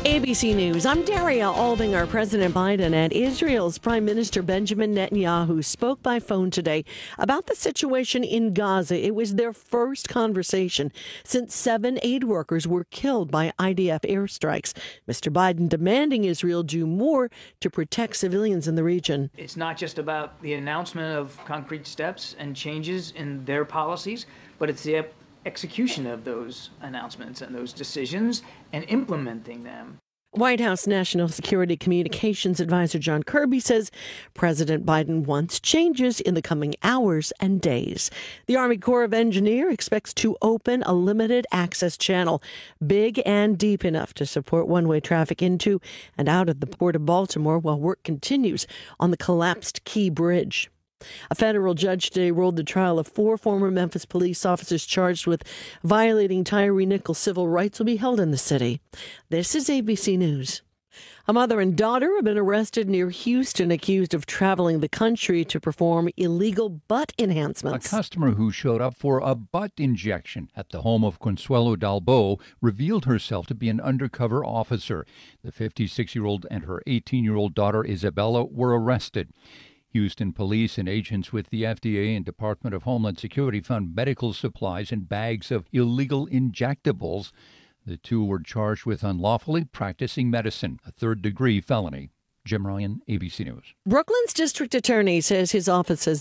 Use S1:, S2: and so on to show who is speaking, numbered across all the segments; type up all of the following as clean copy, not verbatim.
S1: ABC News. I'm Daria Albinger. President Biden and Israel's Prime Minister Benjamin Netanyahu spoke by phone today about the situation in Gaza. It was their first conversation since 7 aid workers were killed by IDF airstrikes. Mr. Biden demanding Israel do more to protect civilians in the region.
S2: It's not just about the announcement of concrete steps and changes in their policies, but it's the execution of those announcements and those decisions and implementing them.
S1: White House National Security Communications Advisor John Kirby says President Biden wants changes in the coming hours and days. The Army Corps of Engineers expects to open a limited access channel big and deep enough to support one-way traffic into and out of the Port of Baltimore while work continues on the collapsed Key Bridge. A federal judge today rolled the trial of 4 former Memphis police officers charged with violating Tyree Nichols' civil rights will be held in the city. This is ABC News. A mother and daughter have been arrested near Houston, accused of traveling the country to perform illegal butt enhancements.
S3: A customer who showed up for a butt injection at the home of Consuelo Dalbo revealed herself to be an undercover officer. The 56-year-old and her 18-year-old daughter, Isabella, were arrested. Houston police and agents with the FDA and Department of Homeland Security found medical supplies and bags of illegal injectables. The two were charged with unlawfully practicing medicine, a third-degree felony. Jim Ryan, ABC News.
S1: Brooklyn's district attorney says his office has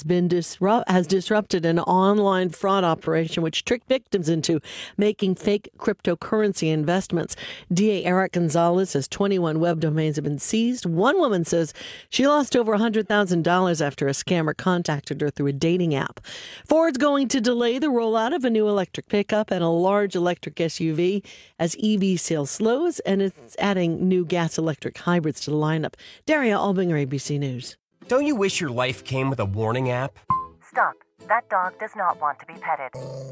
S1: disrupted an online fraud operation which tricked victims into making fake cryptocurrency investments. DA Eric Gonzalez says 21 web domains have been seized. One woman says she lost over $100,000 after a scammer contacted her through a dating app. Ford's going to delay the rollout of a new electric pickup and a large electric SUV as EV sales slows, and it's adding new gas-electric hybrids to the lineup. Daria Albinger, ABC News.
S4: Don't you wish your life came with a warning app?
S5: Stop. That dog does not want to be petted.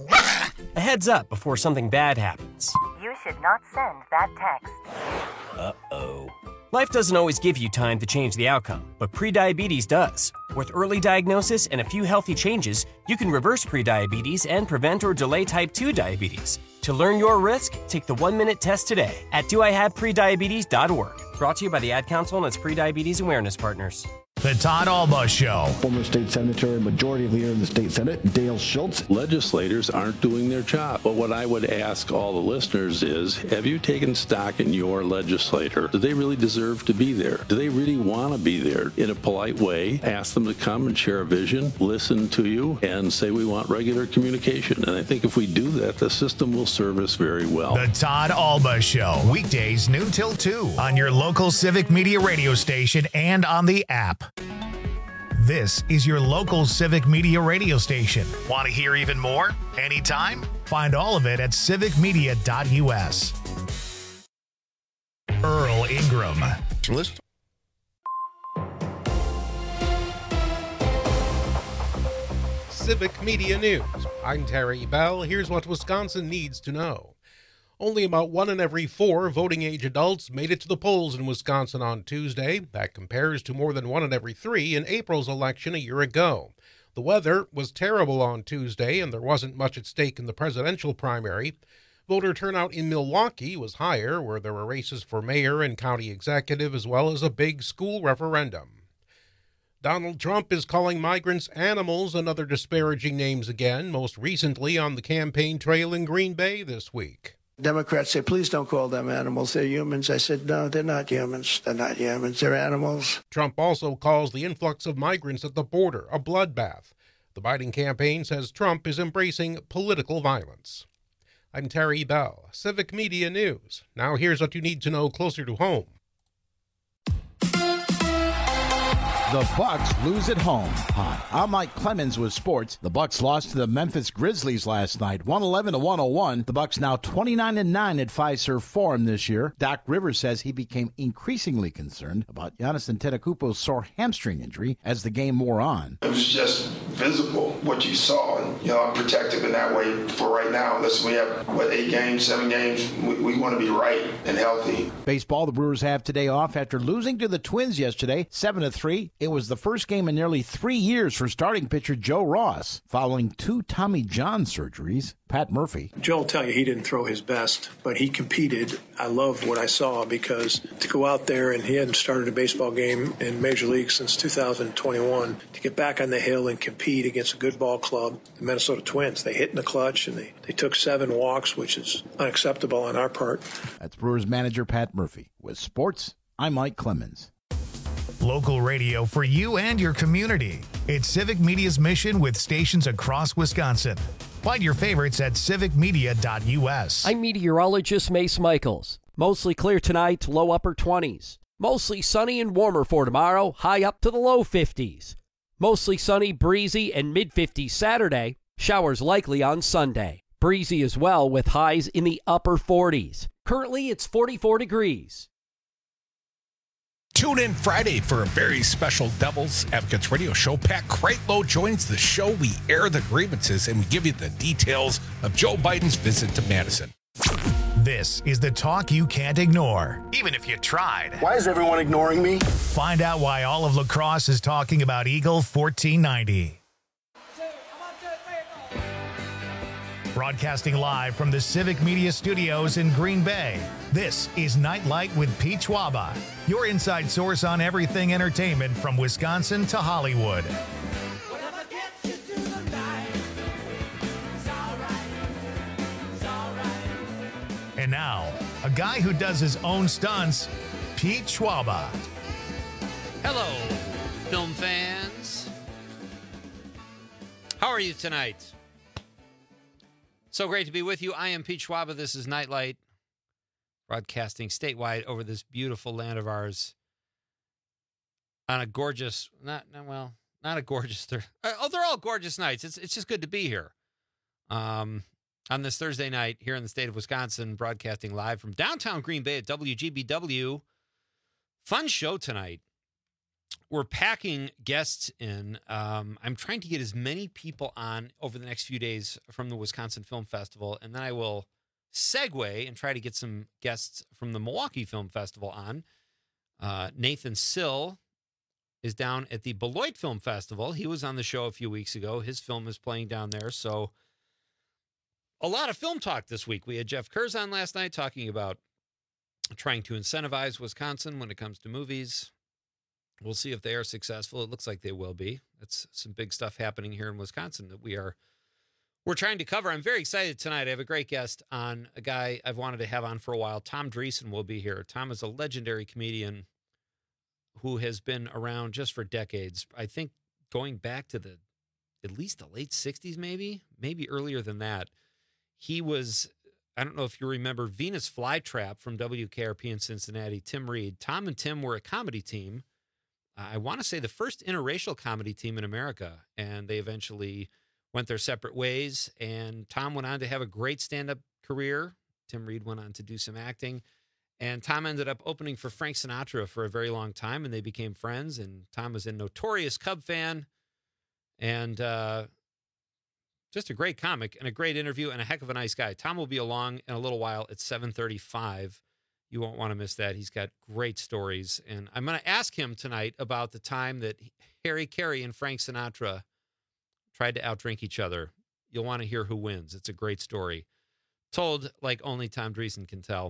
S4: A heads up before something bad happens.
S5: You should not send that text.
S4: Uh-oh. Life doesn't always give you time to change the outcome, but prediabetes does. With early diagnosis and a few healthy changes, you can reverse prediabetes and prevent or delay type 2 diabetes. To learn your risk, take the 1-minute test today at doihaveprediabetes.org. Brought to you by the Ad Council and its Prediabetes Awareness Partners.
S6: The Todd Alba Show.
S7: Former state senator and majority leader in the state Senate, Dale Schultz.
S8: Legislators aren't doing their job. But what I would ask all the listeners is, have you taken stock in your legislator? Do they really deserve to be there? Do they really want to be there? In a polite way, ask them to come and share a vision, listen to you, and say we want regular communication. And I think if we do that, the system will serve us very well.
S6: The Todd Alba Show. Weekdays noon till 2 on your local Civic Media radio station and on the app. This is your local Civic Media radio station. Want to hear even more? Anytime? Find all of it at civicmedia.us. Earl Ingram.
S9: Civic Media News. I'm Terry Bell. Here's what Wisconsin needs to know. Only about 1 in every 4 voting-age adults made it to the polls in Wisconsin on Tuesday. That compares to more than 1 in every 3 in April's election a year ago. The weather was terrible on Tuesday, and there wasn't much at stake in the presidential primary. Voter turnout in Milwaukee was higher, where there were races for mayor and county executive, as well as a big school referendum. Donald Trump is calling migrants animals and other disparaging names again, most recently on the campaign trail in Green Bay this week.
S10: Democrats say, please don't call them animals. They're humans. I said, no, they're not humans. They're not humans. They're animals.
S9: Trump also calls the influx of migrants at the border a bloodbath. The Biden campaign says Trump is embracing political violence. I'm Terry Bell, Civic Media News. Now here's what you need to know closer to home.
S11: The Bucks lose at home. Hi, I'm Mike Clemens with sports. The Bucks lost to the Memphis Grizzlies last night, 111-101. The Bucks now 29-9 at Fiserv Forum this year. Doc Rivers says he became increasingly concerned about Giannis Antetokounmpo's sore hamstring injury as the game wore on.
S12: It was just visible what you saw, and I'm protective in that way for right now. Listen, we have 8 games, 7 games. We want to be right and healthy.
S11: Baseball, the Brewers have today off after losing to the Twins yesterday, 7-3. It was the first game in nearly 3 years for starting pitcher Joe Ross, following 2 Tommy John surgeries. Pat Murphy.
S10: Joe will tell you he didn't throw his best, but he competed. I love what I saw because to go out there, and he hadn't started a baseball game in Major League since 2021, to get back on the hill and compete against a good ball club, the Minnesota Twins. They hit in the clutch, and they took 7 walks, which is unacceptable on our part.
S11: That's Brewers manager Pat Murphy. With sports, I'm Mike Clemens.
S6: Local radio for you and your community. It's Civic Media's mission with stations across Wisconsin. Find your favorites at civicmedia.us.
S13: I'm meteorologist Mace Michaels. Mostly clear tonight, low upper 20s. Mostly sunny and warmer for tomorrow, high up to the low 50s. Mostly sunny, breezy, and mid-50s Saturday. Showers likely on Sunday. Breezy as well with highs in the upper 40s. Currently, it's 44 degrees.
S14: Tune in Friday for a very special Devil's Advocates radio show. Pat Kreitlow joins the show. We air the grievances and we give you the details of Joe Biden's visit to Madison.
S6: This is the talk you can't ignore, even if you tried.
S7: Why is everyone ignoring me?
S6: Find out why all of La Crosse is talking about Eagle 1490. Broadcasting live from the Civic Media Studios in Green Bay, this is Nightlight with Pete Schwaba, your inside source on everything entertainment from Wisconsin to Hollywood. And now, a guy who does his own stunts, Pete Schwaba.
S15: Hello, film fans. How are you tonight? So great to be with you. I am Pete Schwaba. This is Nightlight, broadcasting statewide over this beautiful land of ours on a gorgeous, not a gorgeous, they're all gorgeous nights. It's just good to be here. On this Thursday night here in the state of Wisconsin, broadcasting live from downtown Green Bay at WGBW. Fun show tonight. We're packing guests in. I'm trying to get as many people on over the next few days from the Wisconsin Film Festival, and then I will segue and try to get some guests from the Milwaukee Film Festival on. Nathan Sill is down at the Beloit Film Festival. He was on the show a few weeks ago. His film is playing down there, so a lot of film talk this week. We had Jeff Kurz on last night talking about trying to incentivize Wisconsin when it comes to movies. We'll see if they are successful. It looks like they will be. That's some big stuff happening here in Wisconsin that we're trying to cover. I'm very excited tonight. I have a great guest on, a guy I've wanted to have on for a while. Tom Dreesen will be here. Tom is a legendary comedian who has been around just for decades. I think going back to at least the late 60s, maybe earlier than that. He was, I don't know if you remember Venus Flytrap from WKRP in Cincinnati, Tim Reed. Tom and Tim were a comedy team. I want to say the first interracial comedy team in America, and they eventually went their separate ways, and Tom went on to have a great stand-up career. Tim Reed went on to do some acting, and Tom ended up opening for Frank Sinatra for a very long time, and they became friends, and Tom was a notorious Cub fan, and just a great comic and a great interview and a heck of a nice guy. Tom will be along in a little while at 7:35. You won't want to miss that. He's got great stories. And I'm going to ask him tonight about the time that Harry Carey and Frank Sinatra tried to outdrink each other. You'll want to hear who wins. It's a great story, told like only Tom Dreesen can tell.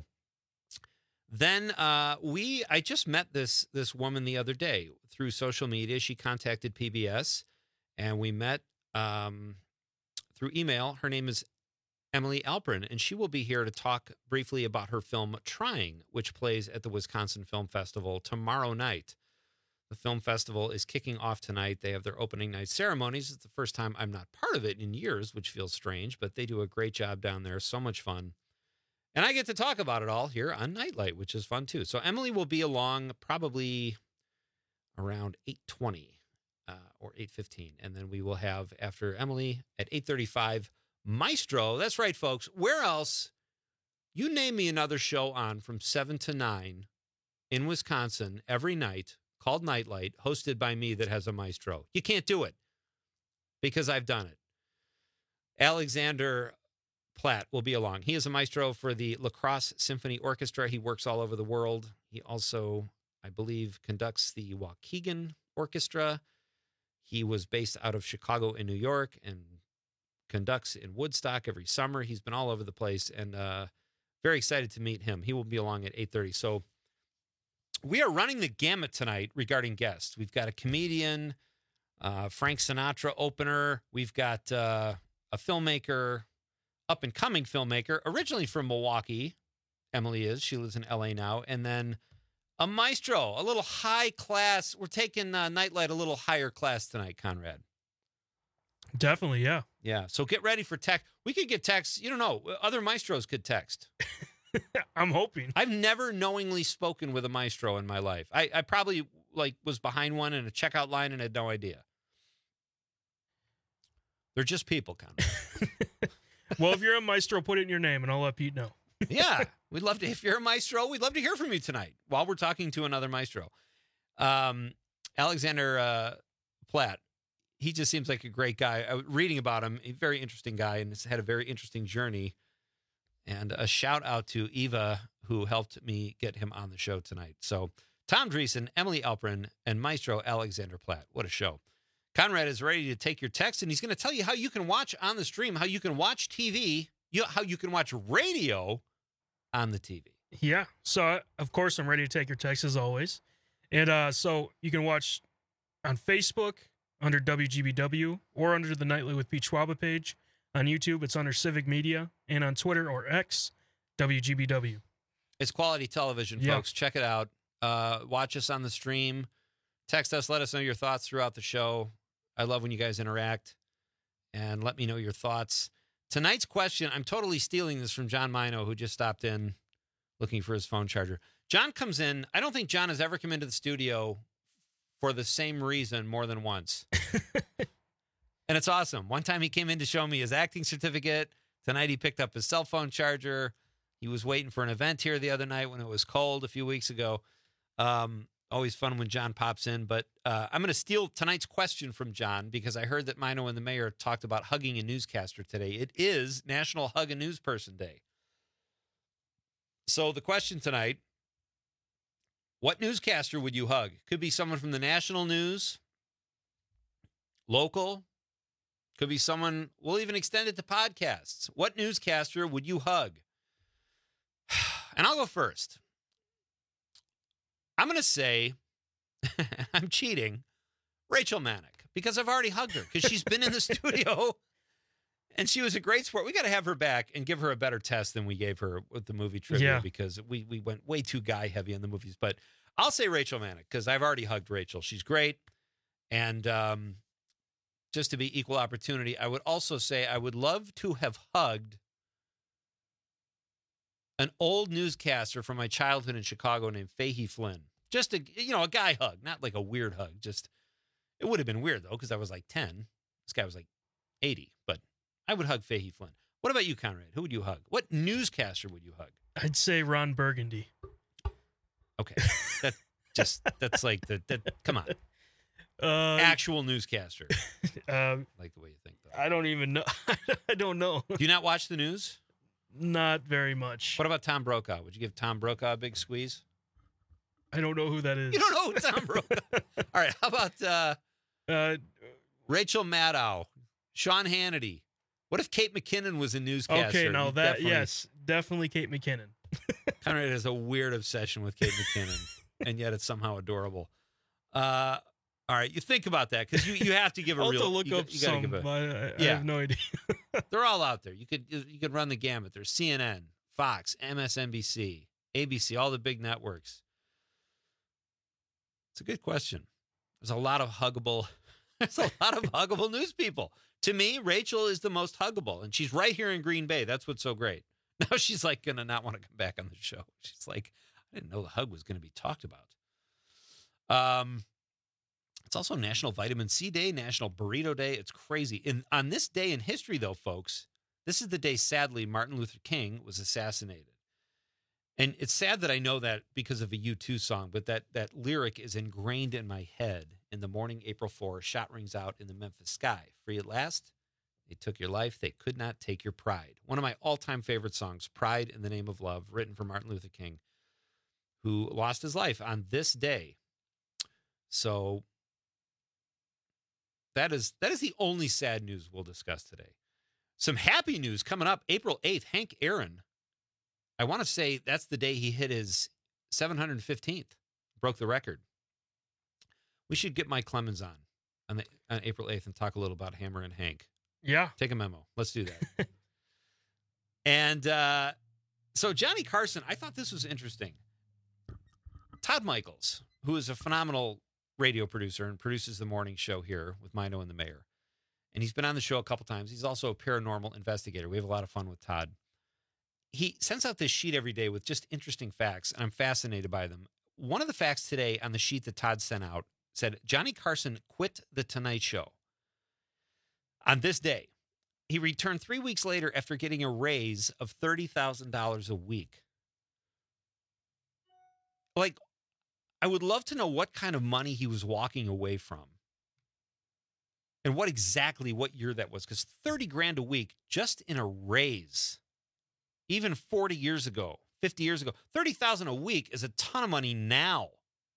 S15: Then I just met this woman the other day through social media. She contacted PBS, and we met through email. Her name is Emily Alperin, and she will be here to talk briefly about her film Trying, which plays at the Wisconsin Film Festival tomorrow night. The film festival is kicking off tonight. They have their opening night ceremonies. It's the first time I'm not part of it in years, which feels strange, but they do a great job down there. So much fun. And I get to talk about it all here on Nightlight, which is fun too. So Emily will be along probably around 8:20 or 8:15. And then we will have, after Emily, at 8:35, Maestro. That's right, folks. Where else? You name me another show on from 7 to 9 in Wisconsin every night called Nightlight, hosted by me, that has a maestro. You can't do it because I've done it. Alexander Platt will be along. He is a maestro for the La Crosse Symphony Orchestra. He works all over the world. He also, I believe, conducts the Waukegan Orchestra. He was based out of Chicago and New York and conducts in Woodstock every summer. He's been all over the place, and very excited to meet him. He will be along at 8:30. So we are running the gamut tonight regarding guests. We've got a comedian, Frank Sinatra opener. We've got a filmmaker, up-and-coming filmmaker, originally from Milwaukee. Emily is. She lives in L.A. now. And then a maestro, a little high class. We're taking Nightlight a little higher class tonight, Conrad.
S16: Definitely, yeah.
S15: Yeah, so get ready for text. We could get texts. You don't know. Other maestros could text.
S16: I'm hoping.
S15: I've never knowingly spoken with a maestro in my life. I probably was behind one in a checkout line and had no idea. They're just people, Conrad.
S16: Well, if you're a maestro, put it in your name, and I'll let Pete know.
S15: Yeah, we'd love to. If you're a maestro, we'd love to hear from you tonight while we're talking to another maestro. Alexander Platt, he just seems like a great guy. I was reading about him, a very interesting guy, and has had a very interesting journey. And a shout out to Eva, who helped me get him on the show tonight. So Tom Dreesen, Emily Alperin, and Maestro Alexander Platt. What a show. Conrad is ready to take your text, and he's going to tell you how you can watch on the stream, how you can watch TV, how you can watch radio on the TV.
S16: Yeah. So, of course, I'm ready to take your text as always. And so you can watch on Facebook under WGBW or under the Nightly with Pete Schwaba page. On YouTube, it's under Civic Media. And on Twitter or X, WGBW.
S15: It's quality television, folks. Check it out. Watch us on the stream. Text us. Let us know your thoughts throughout the show. I love when you guys interact. And let me know your thoughts. Tonight's question, I'm totally stealing this from John Mino, who just stopped in looking for his phone charger. John comes in. I don't think John has ever come into the studio for the same reason more than once. And it's awesome. One time he came in to show me his acting certificate. Tonight he picked up his cell phone charger. He was waiting for an event here the other night when it was cold a few weeks ago. Always fun when John pops in. But I'm going to steal tonight's question from John because I heard that Mino and the mayor talked about hugging a newscaster today. It is National Hug a News Person Day. So the question tonight, what newscaster would you hug? Could be someone from the national news, local. Could be someone, we'll even extend it to podcasts. What newscaster would you hug? And I'll go first. I'm going to say, I'm cheating, Rachel Mannix, because I've already hugged her, because she's been in the studio, and she was a great sport. We got to have her back and give her a better test than we gave her with the movie trivia, because we went way too guy heavy in the movies. But I'll say Rachel Mannix, because I've already hugged Rachel. She's great. And just to be equal opportunity, I would also say I would love to have hugged an old newscaster from my childhood in Chicago named Fahey Flynn. Just a guy hug, not like a weird hug. Just, it would have been weird though, because I was like 10. This guy was like 80, but I would hug Fahey Flynn. What about you, Conrad? Who would you hug? What newscaster would you hug?
S16: I'd say Ron Burgundy.
S15: Okay. That's like come on. Actual newscaster. Like the way you think, though.
S16: I don't even know. I don't know.
S15: Do you not watch the news?
S16: Not very much.
S15: What about Tom Brokaw? Would you give Tom Brokaw a big squeeze?
S16: I don't know who that is.
S15: You don't know who Tom Brokaw? All right. How about Rachel Maddow, Sean Hannity? What if Kate McKinnon was a newscaster?
S16: Okay, now that, yes, definitely Kate McKinnon.
S15: Conrad has a weird obsession with Kate McKinnon, and yet it's somehow adorable. All right, you think about that, because you have to give a
S16: I'll
S15: real.
S16: I'll have to look up some. I have no idea.
S15: They're all out there. You could run the gamut. There's CNN, Fox, MSNBC, ABC, all the big networks. It's a good question. There's a lot of huggable. There's a lot of huggable news people. To me, Rachel is the most huggable, and she's right here in Green Bay. That's what's so great. Now she's like gonna not want to come back on the show. She's like, I didn't know the hug was going to be talked about. It's also National Vitamin C Day, National Burrito Day. It's crazy. On this day in history, though, folks, this is the day, sadly, Martin Luther King was assassinated. And it's sad that I know that because of a U2 song, but that lyric is ingrained in my head. In the morning, April 4, shot rings out in the Memphis sky. Free at last. They took your life. They could not take your pride. One of my all-time favorite songs, Pride in the Name of Love, written for Martin Luther King, who lost his life on this day. So that is the only sad news we'll discuss today. Some happy news coming up April 8th. Hank Aaron, I want to say that's the day he hit his 715th, broke the record. We should get Mike Clemens on April 8th and talk a little about Hammer and Hank.
S16: Yeah.
S15: Take a memo. Let's do that. And so Johnny Carson, I thought this was interesting. Todd Michaels, who is a phenomenal radio producer and produces the morning show here with Mino and the Mayor. And he's been on the show a couple times. He's also a paranormal investigator. We have a lot of fun with Todd. He sends out this sheet every day with just interesting facts, and I'm fascinated by them. One of the facts today on the sheet that Todd sent out said Johnny Carson quit The Tonight Show on this day. He returned 3 weeks later after getting a raise of $30,000 a week. Like, I would love to know what kind of money he was walking away from and what year that was, because $30,000 a week just in a raise, even 40 years ago, 50 years ago, $30,000 a week is a ton of money now.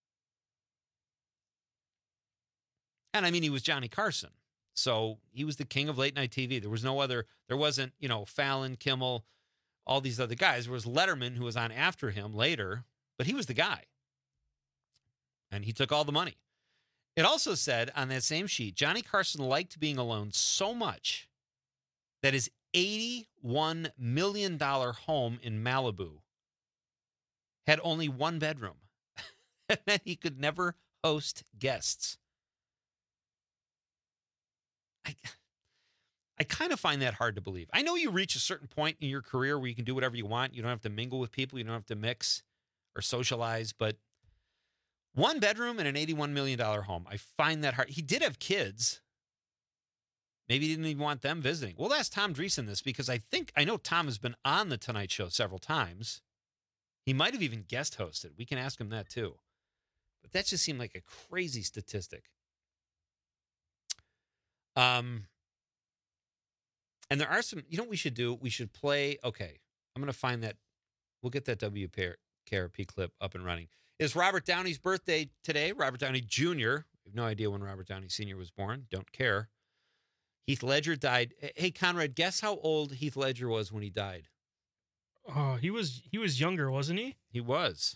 S15: And I mean, he was Johnny Carson. So he was the king of late night TV. There wasn't, Fallon, Kimmel, all these other guys. There was Letterman, who was on after him later, but he was the guy. And he took all the money. It also said on that same sheet, Johnny Carson liked being alone so much that his $81 million home in Malibu had only one bedroom. That meant he could never host guests. I kind of find that hard to believe. I know you reach a certain point in your career where you can do whatever you want. You don't have to mingle with people. You don't have to mix or socialize. But one bedroom and an $81 million home, I find that hard. He did have kids. Maybe he didn't even want them visiting. We'll ask Tom Dreesen this because I know Tom has been on The Tonight Show several times. He might have even guest hosted. We can ask him that too. But that just seemed like a crazy statistic. And there are some, what we should do? We should play, okay, I'm going to find that. We'll get that WKRP clip up and running. It's Robert Downey's birthday today. Robert Downey Jr. We have no idea when Robert Downey Sr. was born. Don't care. Heath Ledger died. Hey, Conrad, guess how old Heath Ledger was when he died?
S16: Oh, he was younger, wasn't he?
S15: He was.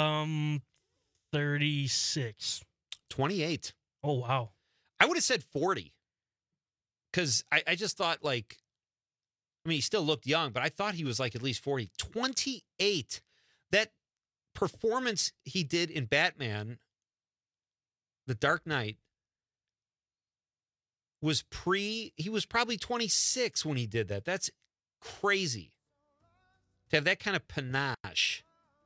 S16: 36.
S15: 28.
S16: Oh, wow.
S15: I would have said 40. Because I just thought, he still looked young, but I thought he was at least 40. 28. That performance he did in Batman, The Dark Knight, he was probably 26 when he did that. That's crazy. To have that kind of panache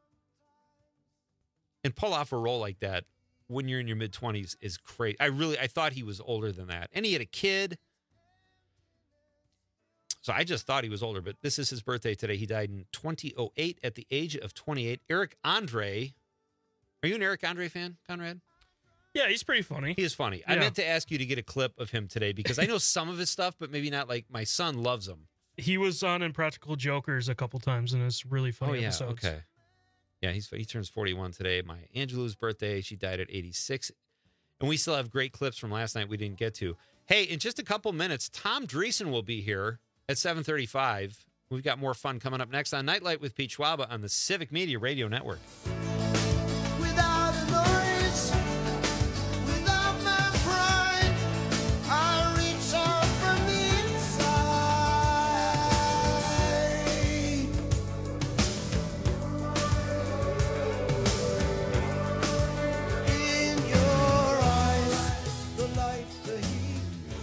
S15: and pull off a role like that when you're in your mid-20s is crazy. I thought he was older than that. And he had a kid. So I just thought he was older, but this is his birthday today. He died in 2008 at the age of 28. Eric Andre. Are you an Eric Andre fan, Conrad?
S16: Yeah, he's pretty funny.
S15: He is funny. Yeah. I meant to ask you to get a clip of him today because I know some of his stuff, but maybe not. My son loves him.
S16: He was on Impractical Jokers a couple times, and it's really funny episodes.
S15: Okay. Yeah, he turns 41 today. Maya Angelou's birthday. She died at 86. And we still have great clips from last night we didn't get to. Hey, in just a couple minutes, Tom Dreesen will be here at 7:35. We've got more fun coming up next on Nightlight with Pete Schwaba on the Civic Media Radio Network.
S17: Without a noise, without my pride, I reach out from the inside. In your eyes, the light, the heat.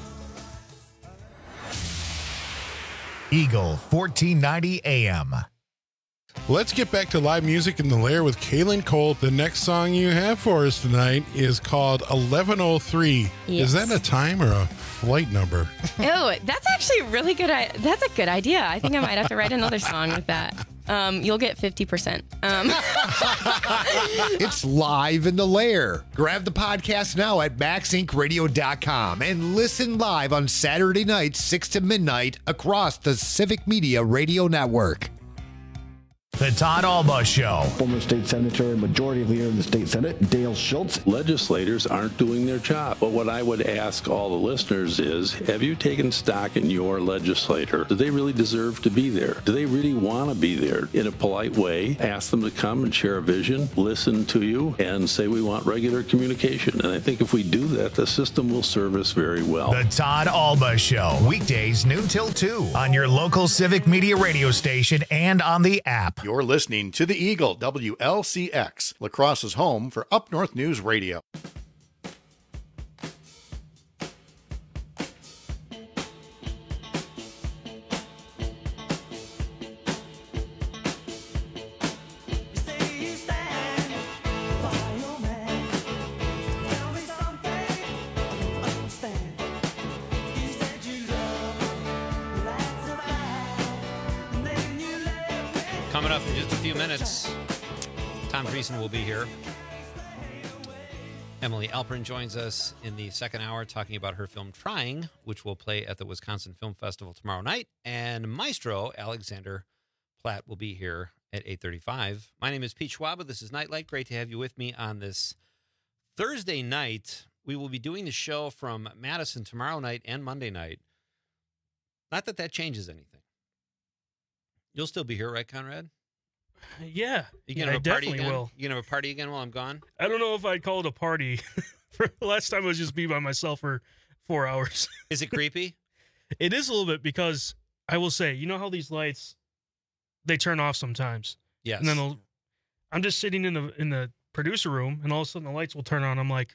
S6: Eagle 1490 AM.
S18: Let's get back to live music in the Lair with Kaylin Cole. The next song you have for us tonight is called 1103.
S19: Yes.
S18: Is that a time or a flight number?
S19: Oh, that's actually really good. That's a good idea. I think I might have to write another song with that. You'll get 50%.
S20: It's live in the Lair. Grab the podcast now at MaxIncRadio.com and listen live on Saturday nights, 6 to midnight, across the Civic Media Radio Network.
S6: The Todd Alba Show.
S7: Former state senator and majority leader in the state Senate, Dale Schultz.
S8: Legislators aren't doing their job. But what I would ask all the listeners is, have you taken stock in your legislator? Do they really deserve to be there? Do they really want to be there? In a polite way, ask them to come and share a vision, listen to you, and say we want regular communication. And I think if we do that, the system will serve us very well.
S6: The Todd Alba Show. Weekdays noon till 2 on your local Civic Media radio station and on the app.
S11: You're listening to The Eagle, WLCX, La Crosse's home for Up North News Radio.
S15: Coming up in just a few minutes, Tom Dreesen will be here. Emily Alperin joins us in the second hour talking about her film Trying, which will play at the Wisconsin Film Festival tomorrow night. And Maestro Alexander Platt will be here at 8:35. My name is Pete Schwaba. This is Nightlight. Great to have you with me on this Thursday night. We will be doing the show from Madison tomorrow night and Monday night. Not that that changes anything. You'll still be here, right, Conrad?
S16: Yeah.
S15: You gonna have a party again? Will. You gonna have a party again while I'm gone?
S16: I don't know if I'd call it a party. For the last time I was just be by myself for 4 hours.
S15: Is it creepy?
S16: It is a little bit, because I will say, you know how these lights, they turn off sometimes.
S15: Yes.
S16: And then I'm just sitting in the producer room, and all of a sudden the lights will turn on. I'm like,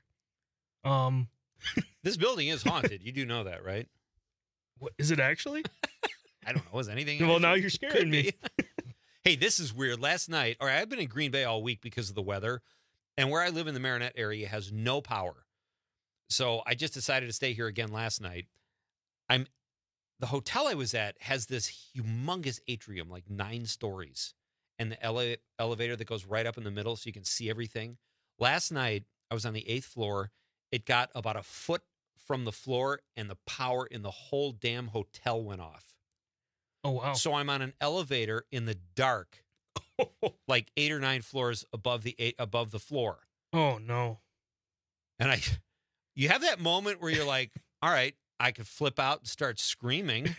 S15: This building is haunted. You do know that, right?
S16: What is it actually?
S15: I don't know. Is anything?
S16: Well, now you're scaring me.
S15: Hey, this is weird. Last night, or I've been in Green Bay all week because of the weather, and where I live in the Marinette area has no power. So I just decided to stay here again last night. The hotel I was at has this humongous atrium, like 9 stories, and the elevator that goes right up in the middle so you can see everything. Last night, I was on the 8th floor. It got about a foot from the floor, and the power in the whole damn hotel went off.
S16: Oh, wow.
S15: So I'm on an elevator in the dark, like 8 or 9 floors above the floor.
S16: Oh, no.
S15: And you have that moment where you're like, all right, I could flip out and start screaming,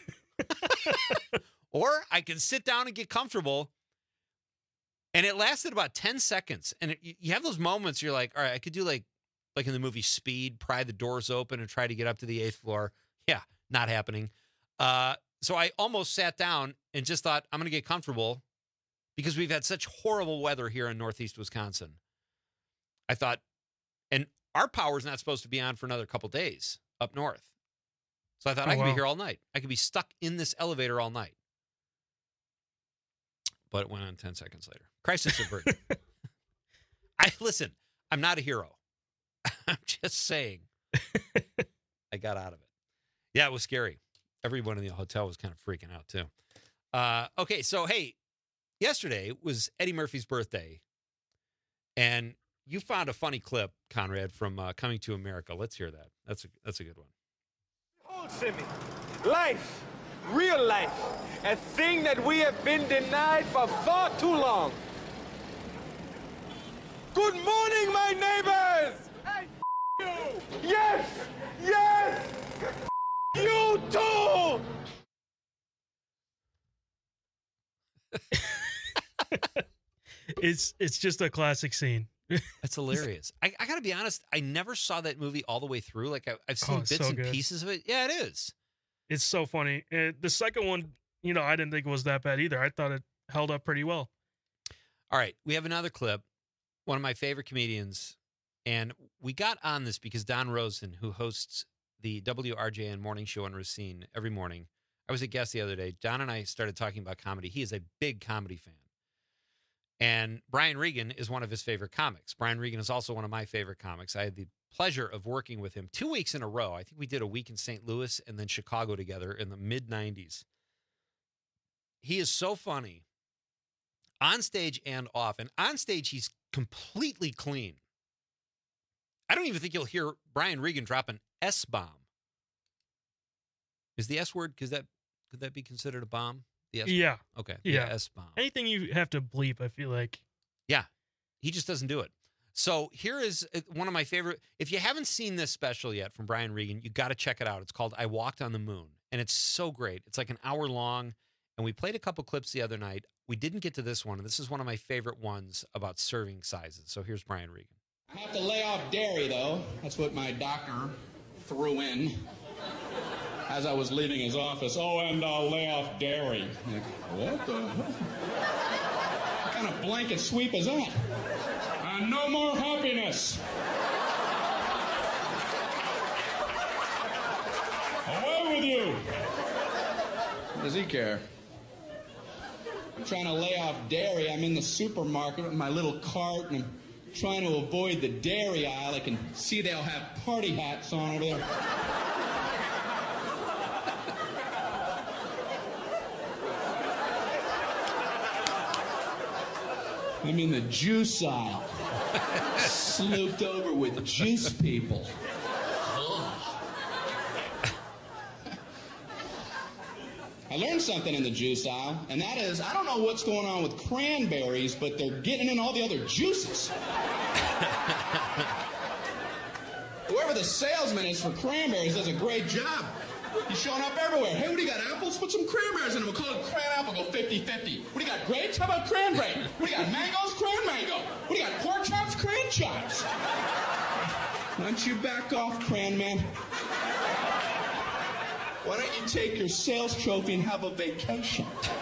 S15: or I can sit down and get comfortable. And it lasted about 10 seconds. And you have those moments you're like, all right, I could do like in the movie Speed, pry the doors open and try to get up to the 8th floor. Yeah, not happening. So I almost sat down and just thought, I'm going to get comfortable because we've had such horrible weather here in Northeast Wisconsin. I thought, and our power's not supposed to be on for another couple days up north. So I thought, I could be here all night. I could be stuck in this elevator all night. But it went on 10 seconds later. Crisis averted. Listen, I'm not a hero. I'm just saying. I got out of it. Yeah, it was scary. Everyone in the hotel was kind of freaking out, too. Okay, so, hey, yesterday was Eddie Murphy's birthday, and you found a funny clip, Conrad, from Coming to America. Let's hear that. That's a good one.
S21: Behold, Simi, life, real life, a thing that we have been denied for far too long. Good morning, my neighbors! Hey, you! Yes! Yes! You too!
S16: It's just a classic scene.
S15: That's hilarious. I got to be honest. I never saw that movie all the way through. Like I've seen bits and pieces of it. Yeah, it is.
S16: It's so funny. The second one, I didn't think it was that bad either. I thought it held up pretty well.
S15: All right. We have another clip. One of my favorite comedians. And we got on this because Don Rosen, who hosts the WRJN morning show on Racine every morning. I was a guest the other day. Don and I started talking about comedy. He is a big comedy fan. And Brian Regan is one of his favorite comics. Brian Regan is also one of my favorite comics. I had the pleasure of working with him 2 weeks in a row. I think we did a week in St. Louis and then Chicago together in the mid-90s. He is so funny on stage and off. And on stage, he's completely clean. I don't even think you'll hear Brian Regan drop an S-bomb. Is the S word, could that be considered a bomb? The S-
S16: Yeah.
S15: Okay.
S16: Yeah.
S15: S-bomb.
S16: Anything you have to bleep, I feel like.
S15: Yeah. He just doesn't do it. So here is one of my favorite. If you haven't seen this special yet from Brian Regan, you got to check it out. It's called I Walked on the Moon. And it's so great. It's like an hour long. And we played a couple clips the other night. We didn't get to this one. And this is one of my favorite ones about serving sizes. So here's Brian Regan.
S2: I have to lay off dairy, though. That's what my doctor threw in as I was leaving his office. Oh, and I'll lay off dairy. I'm like, what the hell? What kind of blanket sweep is that? No more happiness. Away with you. What does he care? I'm trying to lay off dairy. I'm in the supermarket with my little cart, and I'm trying to avoid the dairy aisle. I can see they'll have party hats on over there. I'm in the juice aisle, slooped over with juice people. I learned something in the juice aisle, and that is, I don't know what's going on with cranberries, but they're getting in all the other juices. Whoever the salesman is for cranberries does a great job. He's showing up everywhere. Hey, what do you got, apples? Put some cranberries in them. We'll call it cran apple. Go 50-50. What do you got, grapes? How about cranberry? What do you got, mangoes? Cran mango. What do you got, pork chops? Cran chops. Why don't you back off, cran man? Why don't you take your sales trophy and have a vacation?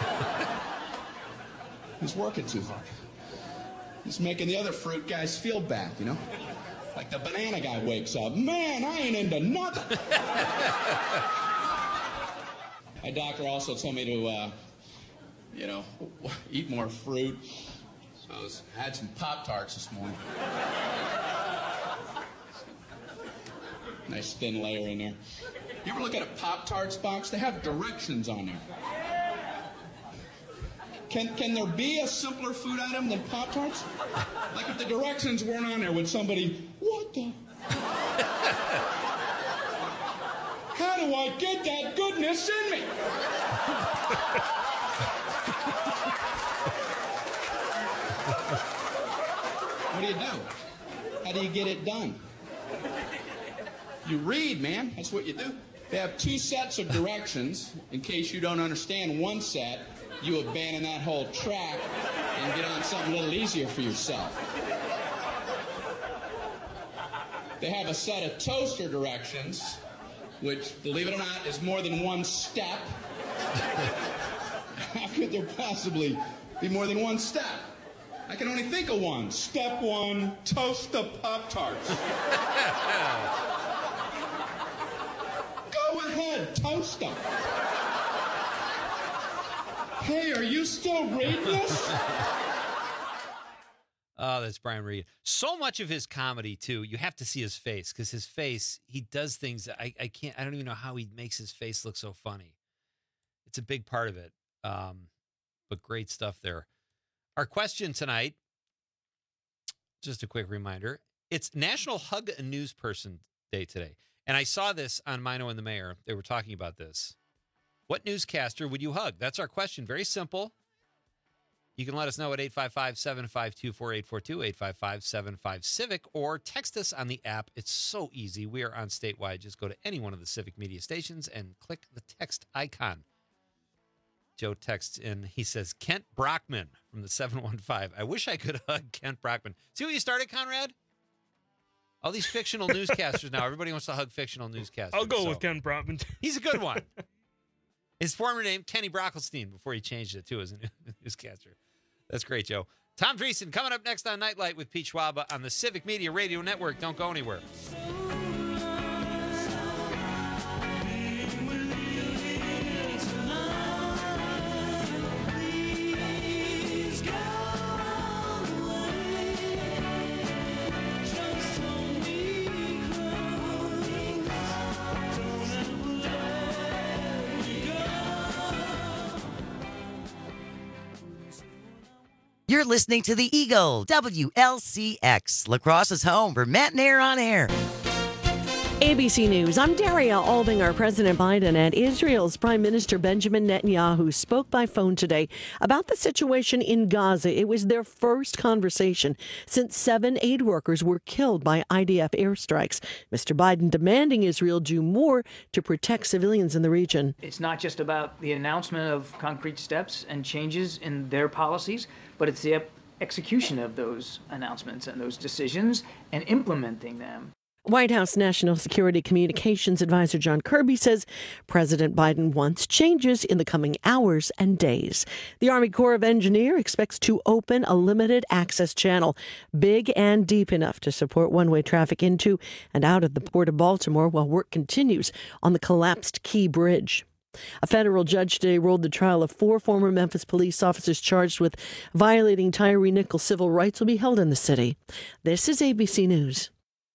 S2: He's working too hard. He's making the other fruit guys feel bad, you know? Like the banana guy wakes up. Man, I ain't into nothing. My doctor also told me to, eat more fruit. So I had some Pop-Tarts this morning. Nice thin layer in there. You ever look at a Pop-Tarts box? They have directions on there. Can there be a simpler food item than Pop-Tarts? Like if the directions weren't on there, would somebody, what the? How do I get that goodness in me? What do you do? How do you get it done? You read, man. That's what you do. They have 2 sets of directions. In case you don't understand one set, you abandon that whole track and get on something a little easier for yourself. They have a set of toaster directions, which, believe it or not, is more than one step. How could there possibly be more than one step? I can only think of one. Step 1, toast the Pop-Tarts. Go ahead, toast them. Hey, are you still reading this?
S15: Oh, that's Brian Regan. So much of his comedy, too, you have to see his face, because his face, he does things that I don't even know how he makes his face look so funny. It's a big part of it. But great stuff there. Our question tonight, just a quick reminder, it's National Hug a News Person Day today. And I saw this on Mino and the Mayor. They were talking about this. What newscaster would you hug? That's our question. Very simple. You can let us know at 855-752-4842, 855-755-CIVIC, or text us on the app. It's so easy. We are on statewide. Just go to any one of the Civic media stations and click the text icon. Joe texts in. He says, Kent Brockman from the 715. I wish I could hug Kent Brockman. See what you started, Conrad? All these fictional newscasters now. Everybody wants to hug fictional newscasters.
S16: I'll go with Kent Brockman.
S15: He's a good one. His former name, Kenny Brockelstein, before he changed it, too, as a newscaster. That's great, Joe. Tom Dreesen coming up next on Nightlight with Pete Schwab on the Civic Media Radio Network. Don't go anywhere.
S22: You're listening to The Eagle, WLCX, La Crosse's home for Matt and Air on Air.
S1: ABC News, I'm Daria Albinger. President Biden and Israel's Prime Minister Benjamin Netanyahu spoke by phone today about the situation in Gaza. It was their first conversation since 7 aid workers were killed by IDF airstrikes. Mr. Biden demanding Israel do more to protect civilians in the region.
S3: It's not just about the announcement of concrete steps and changes in their policies, but it's the execution of those announcements and those decisions and implementing them.
S1: White House National Security Communications Advisor John Kirby says President Biden wants changes in the coming hours and days. The Army Corps of Engineers expects to open a limited access channel big and deep enough to support one-way traffic into and out of the Port of Baltimore while work continues on the collapsed Key Bridge. A federal judge today rolled the trial of 4 former Memphis police officers charged with violating Tyree Nichols' civil rights will be held in the city. This is ABC News.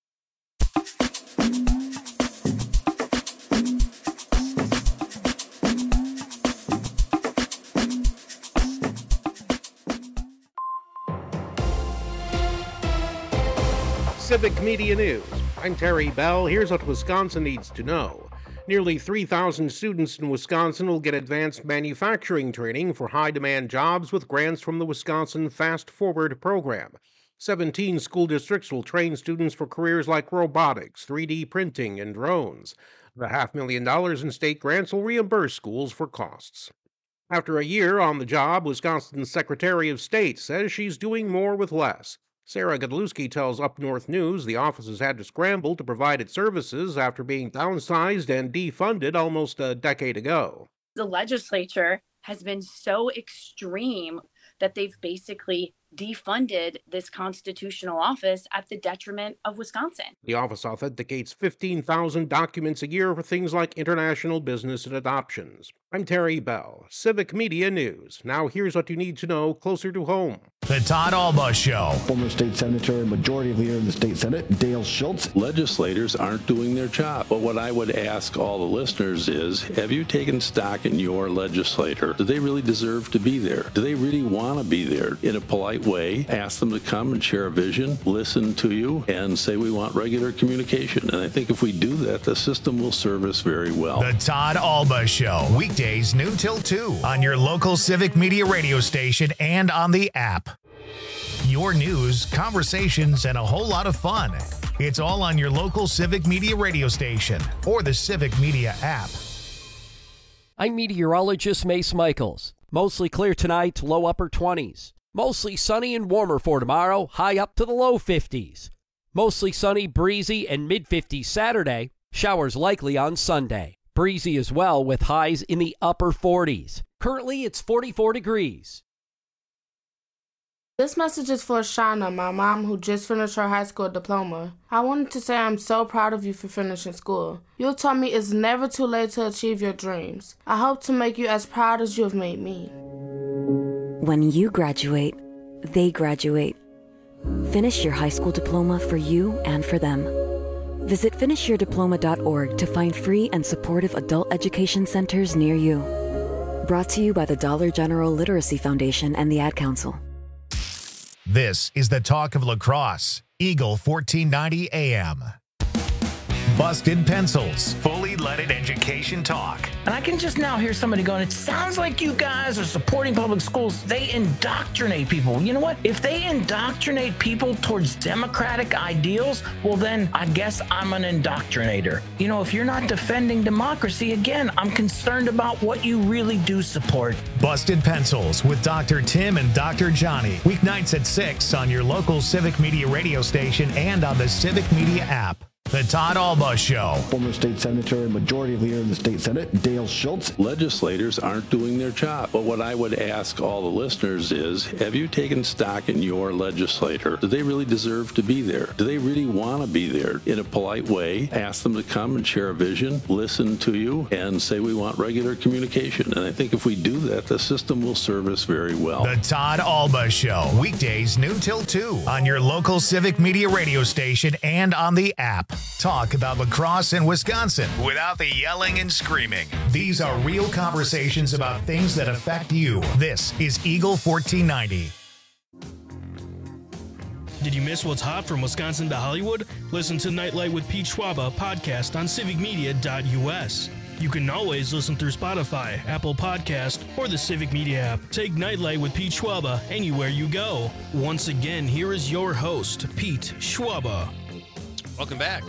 S9: Civic Media News. I'm Terry Bell. Here's what Wisconsin needs to know. Nearly 3,000 students in Wisconsin will get advanced manufacturing training for high-demand jobs with grants from the Wisconsin Fast Forward program. 17 school districts will train students for careers like robotics, 3D printing, and drones. The $500,000 in state grants will reimburse schools for costs. After a year on the job, Wisconsin's Secretary of State says she's doing more with less. Sarah Godlewski tells Up North News the office has had to scramble to provide its services after being downsized and defunded almost a decade ago.
S23: The legislature has been so extreme that they've basically defunded this constitutional office at the detriment of Wisconsin.
S9: The office authenticates 15,000 documents a year for things like international business and adoptions. I'm Terry Bell, Civic Media News. Now here's what you need to know closer to home.
S6: The Todd Alba Show.
S7: Former state senator and majority leader in the state Senate, Dale Schultz.
S8: Legislators aren't doing their job. But what I would ask all the listeners is, have you taken stock in your legislator? Do they really deserve to be there? Do they really want to be there? In a polite way, ask them to come and share a vision, listen to you, and say we want regular communication. And I think if we do that, the system will serve us very well.
S6: The Todd Alba Show. Weekdays noon till 2 on your local Civic Media radio station and on the app. Your news, conversations, and a whole lot of fun. It's all on your local Civic Media radio station or the Civic Media app.
S13: I'm meteorologist Mace Michaels. Mostly clear tonight, low upper 20s. Mostly sunny and warmer for tomorrow, high up to the low 50s. Mostly sunny, breezy, and mid-50s Saturday. Showers likely on Sunday. Breezy as well with highs in the upper 40s. Currently, it's 44 degrees.
S24: This message is for Shauna, my mom, who just finished her high school diploma. I wanted to say I'm so proud of you for finishing school. You taught me it's never too late to achieve your dreams. I hope to make you as proud as you have made me.
S25: When you graduate, they graduate. Finish your high school diploma for you and for them. Visit finishyourdiploma.org to find free and supportive adult education centers near you. Brought to you by the Dollar General Literacy Foundation and the Ad Council.
S6: This is the talk of lacrosse. Eagle 1490 AM. Busted Pencils. Fully leaded education talk.
S26: And I can just now hear somebody going, it sounds like you guys are supporting public schools. They indoctrinate people. You know what? If they indoctrinate people towards democratic ideals, well, then I guess I'm an indoctrinator. You know, if you're not defending democracy, again, I'm concerned about what you really do support.
S6: Busted Pencils with Dr. Tim and Dr. Johnny. Weeknights at 6 on your local Civic Media radio station and on the Civic Media app. The Todd Alba Show.
S7: Former state senator and majority leader in the state Senate, Dale Schultz.
S8: Legislators aren't doing their job. But what I would ask all the listeners is, have you taken stock in your legislator? Do they really deserve to be there? Do they really want to be there? In a polite way, ask them to come and share a vision, listen to you, and say we want regular communication. And I think if we do that, the system will serve us very well.
S6: The Todd Alba Show. Weekdays noon till 2 on your local Civic Media radio station and on the app. Talk about lacrosse in Wisconsin without the yelling and screaming. These are real conversations about things that affect you. This is Eagle 1490.
S16: Did you miss what's hot from Wisconsin to Hollywood? Listen to Nightlight with Pete Schwaba podcast on civicmedia.us. You can always listen through Spotify, Apple Podcast, or the Civic Media app. Take Nightlight with Pete Schwaba anywhere you go. Once again, here is your host, Pete Schwaba.
S15: Welcome back.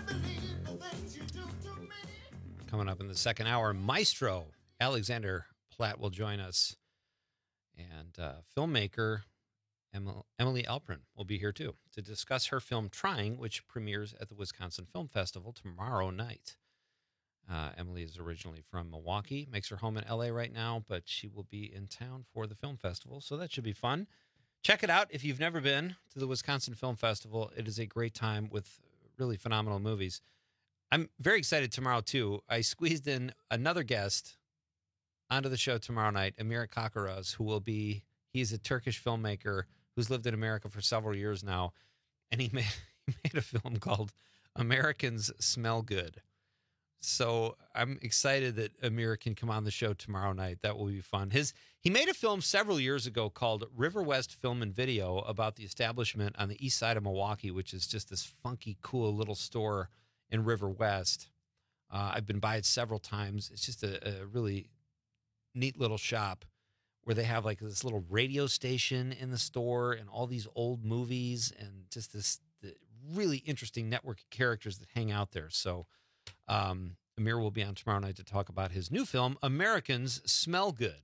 S15: Coming up in the second hour, Maestro Alexander Platt will join us. And filmmaker Emily Alprin will be here, too, to discuss her film Trying, which premieres at the Wisconsin Film Festival tomorrow night. Emily is originally from Milwaukee, makes her home in L.A. right now, but she will be in town for the film festival, so that should be fun. Check it out if you've never been to the Wisconsin Film Festival. It is a great time with really phenomenal movies. I'm very excited tomorrow, too. I squeezed in another guest onto the show tomorrow night, Amir Kakaraz, who will be, he's a Turkish filmmaker who's lived in America for several years now, and he made a film called Americans Smell Good. So I'm excited that Amir can come on the show tomorrow night. That will be fun. He made a film several years ago called River West Film and Video about the establishment on the east side of Milwaukee, which is just this funky, cool little store in River West. I've been by it several times. It's just a really neat little shop where they have like this little radio station in the store and all these old movies and just this really interesting network of characters that hang out there. So Amir will be on tomorrow night to talk about his new film, Americans Smell Good.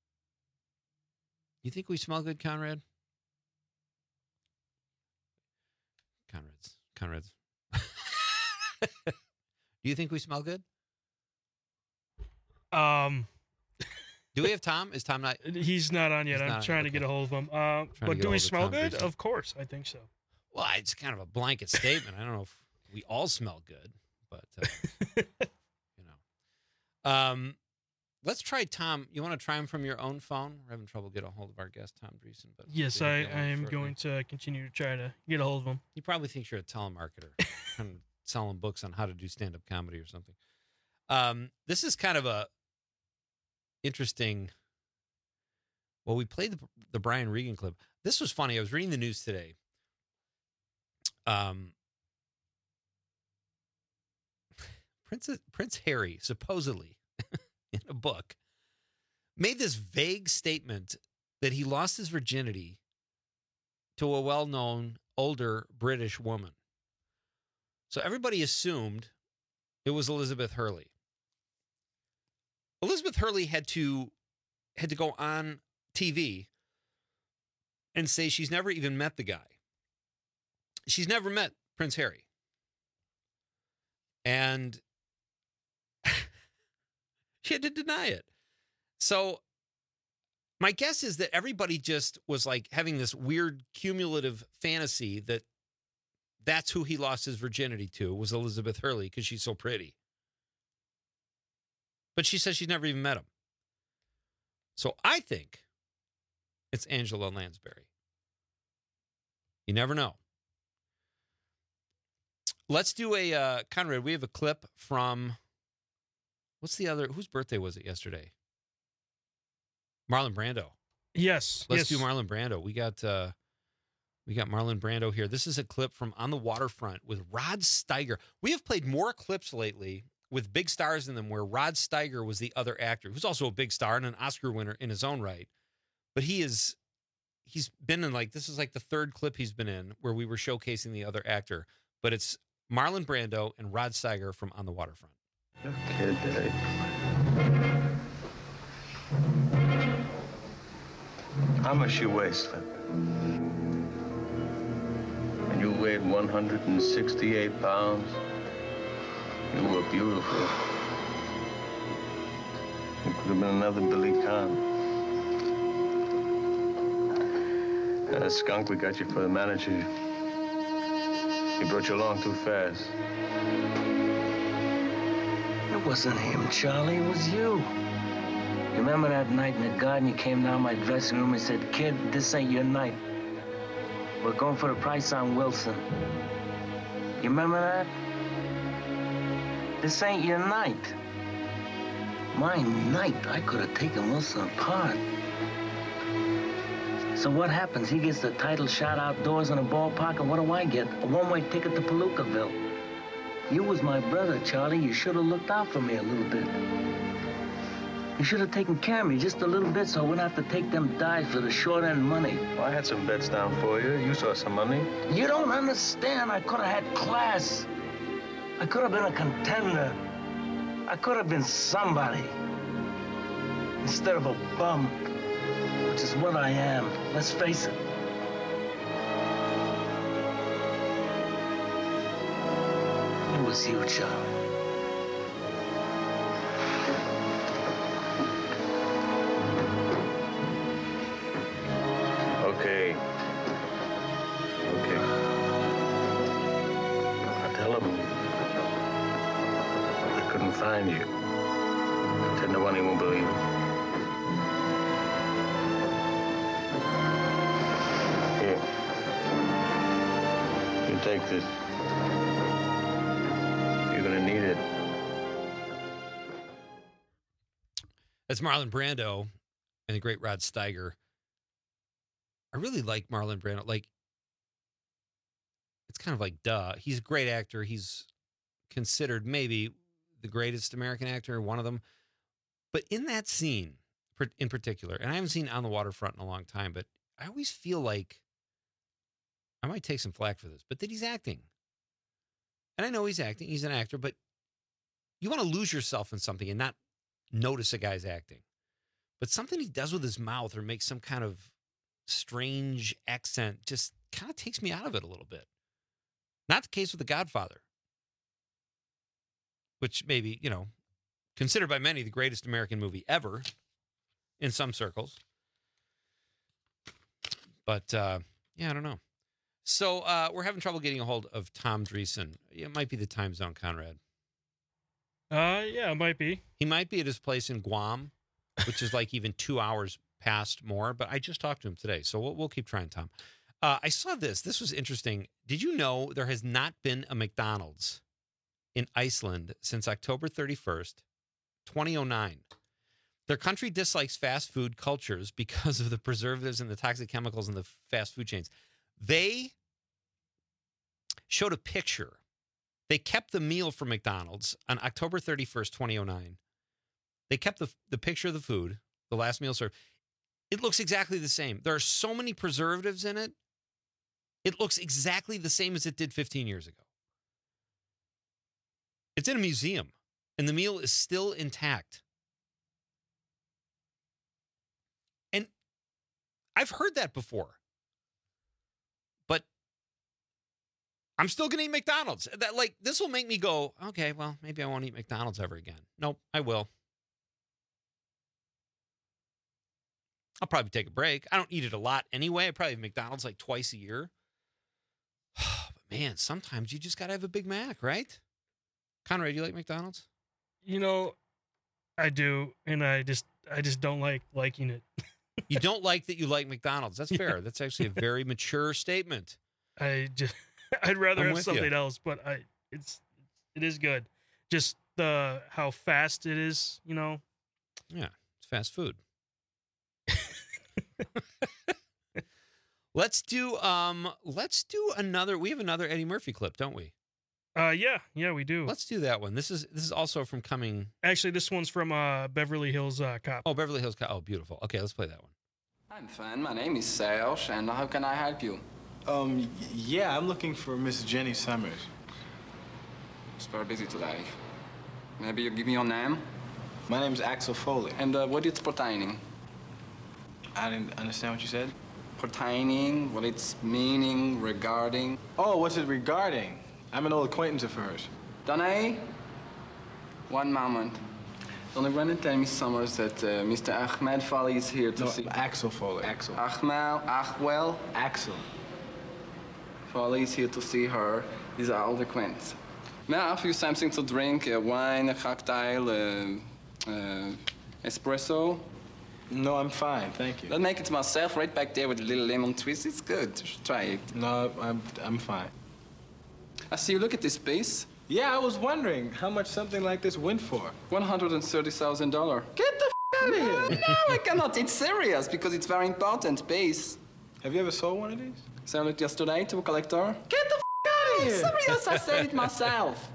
S15: You think we smell good, Conrad? Conrad's. Do you think we smell good? Do we have Tom? Is Tom not?
S16: He's not on yet. I'm trying to get a hold of him. But do we smell good? Of course, I think so.
S15: Well, it's kind of a blanket statement. I don't know if we all smell good, but let's try Tom. You want to try him from your own phone? We're having trouble getting a hold of our guest, Tom Dreesen. But
S16: yes, I am going to continue to try to get a hold of him.
S15: He probably thinks you're a telemarketer, kind of selling books on how to do stand-up comedy or something. This is kind of a interesting. Well, we played the Brian Regan clip. This was funny. I was reading the news today. Prince Harry supposedly in a book made this vague statement that he lost his virginity to a well-known older British woman. So everybody assumed it was Elizabeth Hurley. Elizabeth Hurley had to go on TV and say she's never even met the guy. She's never met Prince Harry. And she had to deny it. So my guess is that everybody just was like having this weird cumulative fantasy that that's who he lost his virginity to, was Elizabeth Hurley, because she's so pretty. But she says she's never even met him. So I think it's Angela Lansbury. You never know. Let's do a, Conrad, we have a clip from, whose birthday was it yesterday? Marlon Brando.
S16: Yes.
S15: Let's do Marlon Brando. We got Marlon Brando here. This is a clip from On the Waterfront with Rod Steiger. We have played more clips lately with big stars in them where Rod Steiger was the other actor, who's also a big star and an Oscar winner in his own right. But he's been in this is like the third clip he's been in where we were showcasing the other actor. But it's Marlon Brando and Rod Steiger from On the Waterfront.
S4: Okay, Dave. How much you weigh, Slip? And you weighed 168 pounds. You were beautiful. You could have been another Billy Kahn. That skunk we got you for the manager. He brought you along too fast.
S5: It wasn't him, Charlie. It was you. You remember that night in the garden? You came down my dressing room and said, "Kid, this ain't your night. We're going for the price on Wilson." You remember that? This ain't your night. My night. I could have taken Wilson apart. So what happens? He gets the title shot outdoors in a ballpark, and what do I get? A one-way ticket to Palookaville. You was my brother, Charlie. You should have looked out for me a little bit. You should have taken care of me just a little bit so I wouldn't have to take them dives for the short-end money.
S4: Well, I had some bets down for you. You saw some money.
S5: You don't understand. I could have had class. I could have been a contender. I could have been somebody. Instead of a bum, which is what I am. Let's face it. It was you, Charlie.
S4: Okay. I'll tell him I couldn't find you. Said nobody won't believe it. Here. You take this. You're gonna need it.
S15: That's Marlon Brando and the great Rod Steiger. I really like Marlon Brando. Like, it's kind of like, duh. He's a great actor. He's considered maybe the greatest American actor, one of them. But in that scene in particular, and I haven't seen On the Waterfront in a long time, but I always feel like I might take some flack for this, but that he's acting. And I know he's acting. He's an actor, but you want to lose yourself in something and not notice a guy's acting. But something he does with his mouth or makes some kind of strange accent just kind of takes me out of it a little bit. Not the case with The Godfather, which maybe, considered by many the greatest American movie ever in some circles. But, I don't know. So we're having trouble getting a hold of Tom Dreesen. It might be the time zone, Conrad.
S16: Yeah, it might be.
S15: He might be at his place in Guam, which is like even 2 hours past more, but I just talked to him today, so we'll keep trying, Tom. I saw this. This was interesting. Did you know there has not been a McDonald's in Iceland since October 31st, 2009? Their country dislikes fast food cultures because of the preservatives and the toxic chemicals in the fast food chains. They showed a picture. They kept the meal from McDonald's on October 31st, 2009. They kept the picture of the food, the last meal served. It looks exactly the same. There are so many preservatives in it. It looks exactly the same as it did 15 years ago. It's in a museum, and the meal is still intact. And I've heard that before. But I'm still going to eat McDonald's. This will make me go, okay, well, maybe I won't eat McDonald's ever again. Nope, I will. I'll probably take a break. I don't eat it a lot anyway. I probably have McDonald's like twice a year. But man, sometimes you just got to have a Big Mac, right? Conrad, you like McDonald's?
S16: I do, and I just don't like liking it.
S15: You don't like that you like McDonald's. That's fair. Yeah. That's actually a very mature statement.
S16: I'd rather have something else, but it is good. Just how fast it is,
S15: Yeah, it's fast food. Let's do another. We have another Eddie Murphy clip, don't we?
S16: Yeah, we do.
S15: Let's do that one. This is also from coming.
S16: Actually, this one's from Beverly Hills Cop.
S15: Oh, Beverly Hills Cop. Oh, beautiful. Okay, let's play that one.
S10: I'm fine. My name is Serge, and how can I help you?
S12: Yeah, I'm looking for Miss Jenny Summers.
S10: It's very busy today. Maybe you give me your name?
S12: My name's Axel Foley.
S10: And what it's pertaining?
S12: I didn't understand what you said.
S10: Pertaining, what it's meaning, regarding.
S12: Oh, what's it regarding? I'm an old acquaintance of hers.
S10: Donny? One moment. Donny, run and tell Miss Summers that Mr. Ahmed Foley is here to see...
S12: Axel Foley. Axel.
S10: Axel. Foley is here to see her. These are old acquaintances. May I offer you something to drink? A wine, a cocktail, espresso?
S12: No, I'm fine, thank you.
S10: I'll make it myself right back there with a little lemon twist. It's good. You should try it.
S12: No, I'm fine.
S10: I see you look at this piece.
S12: Yeah, I was wondering how much something like this went for.
S10: $130,000.
S12: Get the out of here!
S10: No, I cannot. It's serious because it's very important piece.
S12: Have you ever sold one of these?
S10: Sold it yesterday to a collector.
S12: Get the out of here!
S10: Somebody else, I said it myself.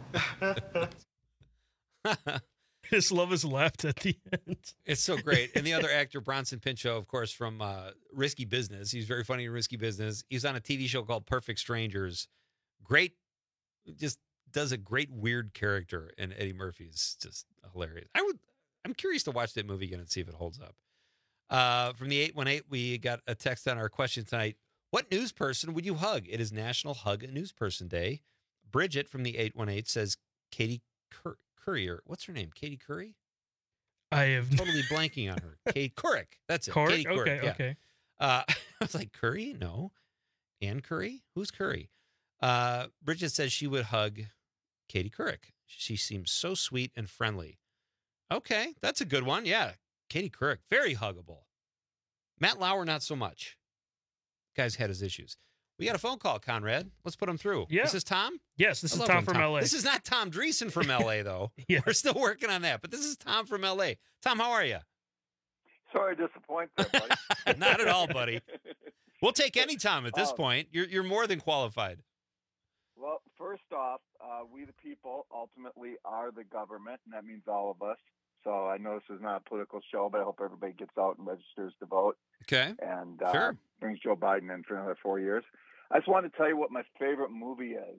S16: I just love his laugh at the end.
S15: It's so great. And the other actor, Bronson Pinchot, of course, from Risky Business. He's very funny in Risky Business. He's on a TV show called Perfect Strangers. Great, just does a great weird character. And Eddie Murphy's just hilarious. I'm curious to watch that movie again and see if it holds up. From the 818, we got a text on our question tonight. What news person would you hug? It is National Hug a News Person Day. Bridget from the 818 says Katie Courier. What's her name? Katie Curry?
S16: I have
S15: totally blanking on her. Katie Couric. That's it.
S16: Couric?
S15: Katie Couric.
S16: Okay,
S15: yeah.
S16: okay.
S15: I was like, Curry? No. Ann Curry? Who's Curry? Bridget says she would hug Katie Couric. She seems so sweet and friendly. Okay, that's a good one. Yeah. Katie Couric, very huggable. Matt Lauer, not so much. Guy's had his issues. We got a phone call, Conrad. Let's put him through.
S16: Yeah.
S15: Is this Tom?
S16: Yes, this
S15: I
S16: is
S15: love
S16: Tom
S15: when
S16: from LA.
S15: This is not Tom Dreesen from LA, though.
S16: Yeah.
S15: We're still working on that, but this is Tom from LA. Tom, how are you?
S11: Sorry to disappoint there, buddy.
S15: Not at all, buddy. We'll take any Tom at this point. You're more than qualified.
S11: Well, first off, we the people ultimately are the government, and that means all of us. So I know this is not a political show, but I hope everybody gets out and registers to vote.
S15: Okay.
S11: And
S15: Sure.
S11: brings Joe Biden in for another 4 years. I just wanted to tell you what my favorite movie is.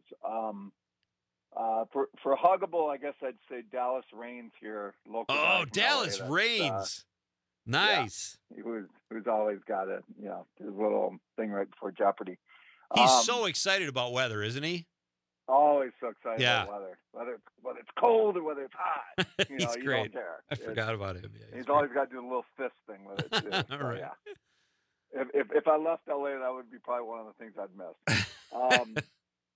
S11: For huggable, I guess I'd say Dallas Reigns here. Local guy from
S15: Dallas
S11: LA,
S15: Reigns. Nice.
S11: Yeah, who's always got his little thing right before Jeopardy.
S15: He's so excited about weather, isn't he?
S11: Always so excited
S15: Yeah.
S11: about weather. Whether it's cold or whether it's hot. You know,
S15: He's
S11: you
S15: great.
S11: don't care.
S15: I forgot about him. Yeah,
S11: He's always got to do the little fist thing with it too.
S15: All
S11: So,
S15: right.
S11: yeah. If I left LA, that would be probably one of the things I'd miss.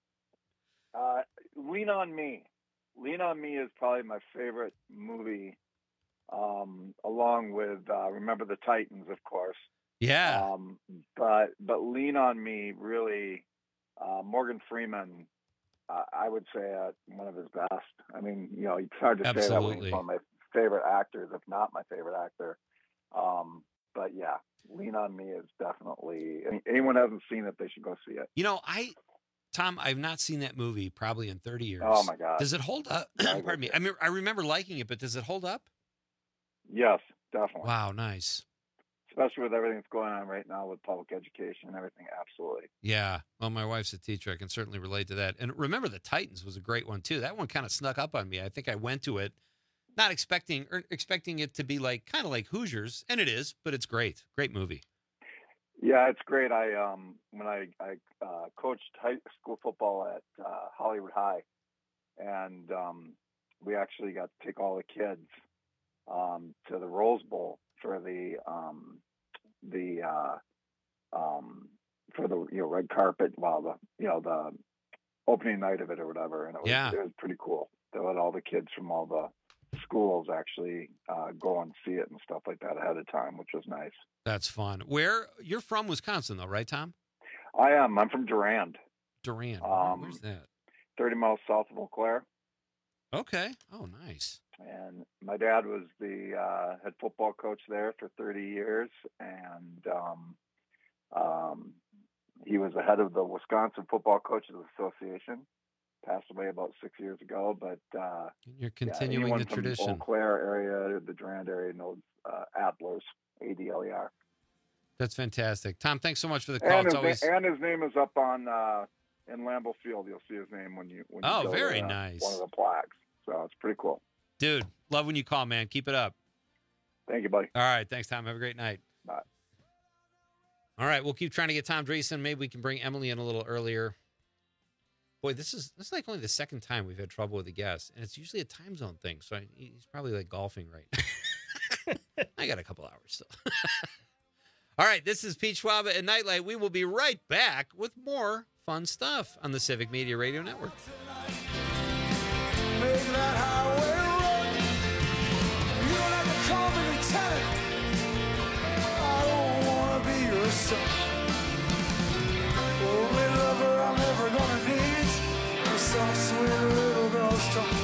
S11: Lean on Me. Lean on Me is probably my favorite movie, along with Remember the Titans, of course.
S15: Yeah.
S11: But Lean on Me really, Morgan Freeman, I would say one of his best. I mean, you know, it's hard to say that when he's one of my favorite actors, if not my favorite actor. But yeah, Lean on Me is definitely, anyone who hasn't seen it, they should go see it.
S15: You know, Tom, I've not seen that movie probably in 30 years.
S11: Oh my God.
S15: Does it hold up? Pardon me. I mean, I remember liking it, but does it hold up?
S11: Yes, definitely.
S15: Wow, nice.
S11: Especially with everything that's going on right now with public education and everything. Absolutely.
S15: Yeah. Well, my wife's a teacher. I can certainly relate to that. And Remember the Titans was a great one too. That one kind of snuck up on me. I think I went to it not expecting it to be like kind of like Hoosiers, and it is, but it's great. Great movie.
S11: Yeah, it's great. When I coached high school football at Hollywood High, and we actually got to take all the kids to the Rose Bowl for the red carpet, the opening night of it or whatever, and it was pretty cool. They let all the kids from all the schools actually go and see it and stuff like that ahead of time, which was nice.
S15: That's fun. Where you're from, Wisconsin, though, right, Tom?
S11: I am. I'm from Durand.
S15: Durand. Where's that?
S11: 30 miles south of Eau Claire.
S15: Okay. Oh, nice.
S11: And my dad was the head football coach there for 30 years, and he was the head of the Wisconsin Football Coaches Association. Passed away about 6 years ago, but
S15: you're continuing the tradition.
S11: Eau Claire area, the Durand area knows Adler's, Adler.
S15: That's fantastic, Tom. Thanks so much for the call.
S11: And his name is up on in Lambeau Field. You'll see his name when you go
S15: very
S11: to,
S15: nice.
S11: One of the plaques. So it's pretty cool.
S15: Dude, love when you call, man. Keep it up.
S11: Thank you, buddy.
S15: All right, thanks, Tom. Have a great night.
S11: Bye.
S15: All right, we'll keep trying to get Tom Dreesen. Maybe we can bring Emily in a little earlier. Boy, this is like only the second time we've had trouble with a guest, and it's usually a time zone thing. So he's probably like golfing right now. I got a couple hours still. All right, this is Pete Schwab at Nightlight. We will be right back with more fun stuff on the Civic Media Radio Network.
S14: Make that highway run. You don't have to call me lieutenant. I don't want to be your son. Only lover I'm ever gonna need. The soft, sweet little girl's tongue.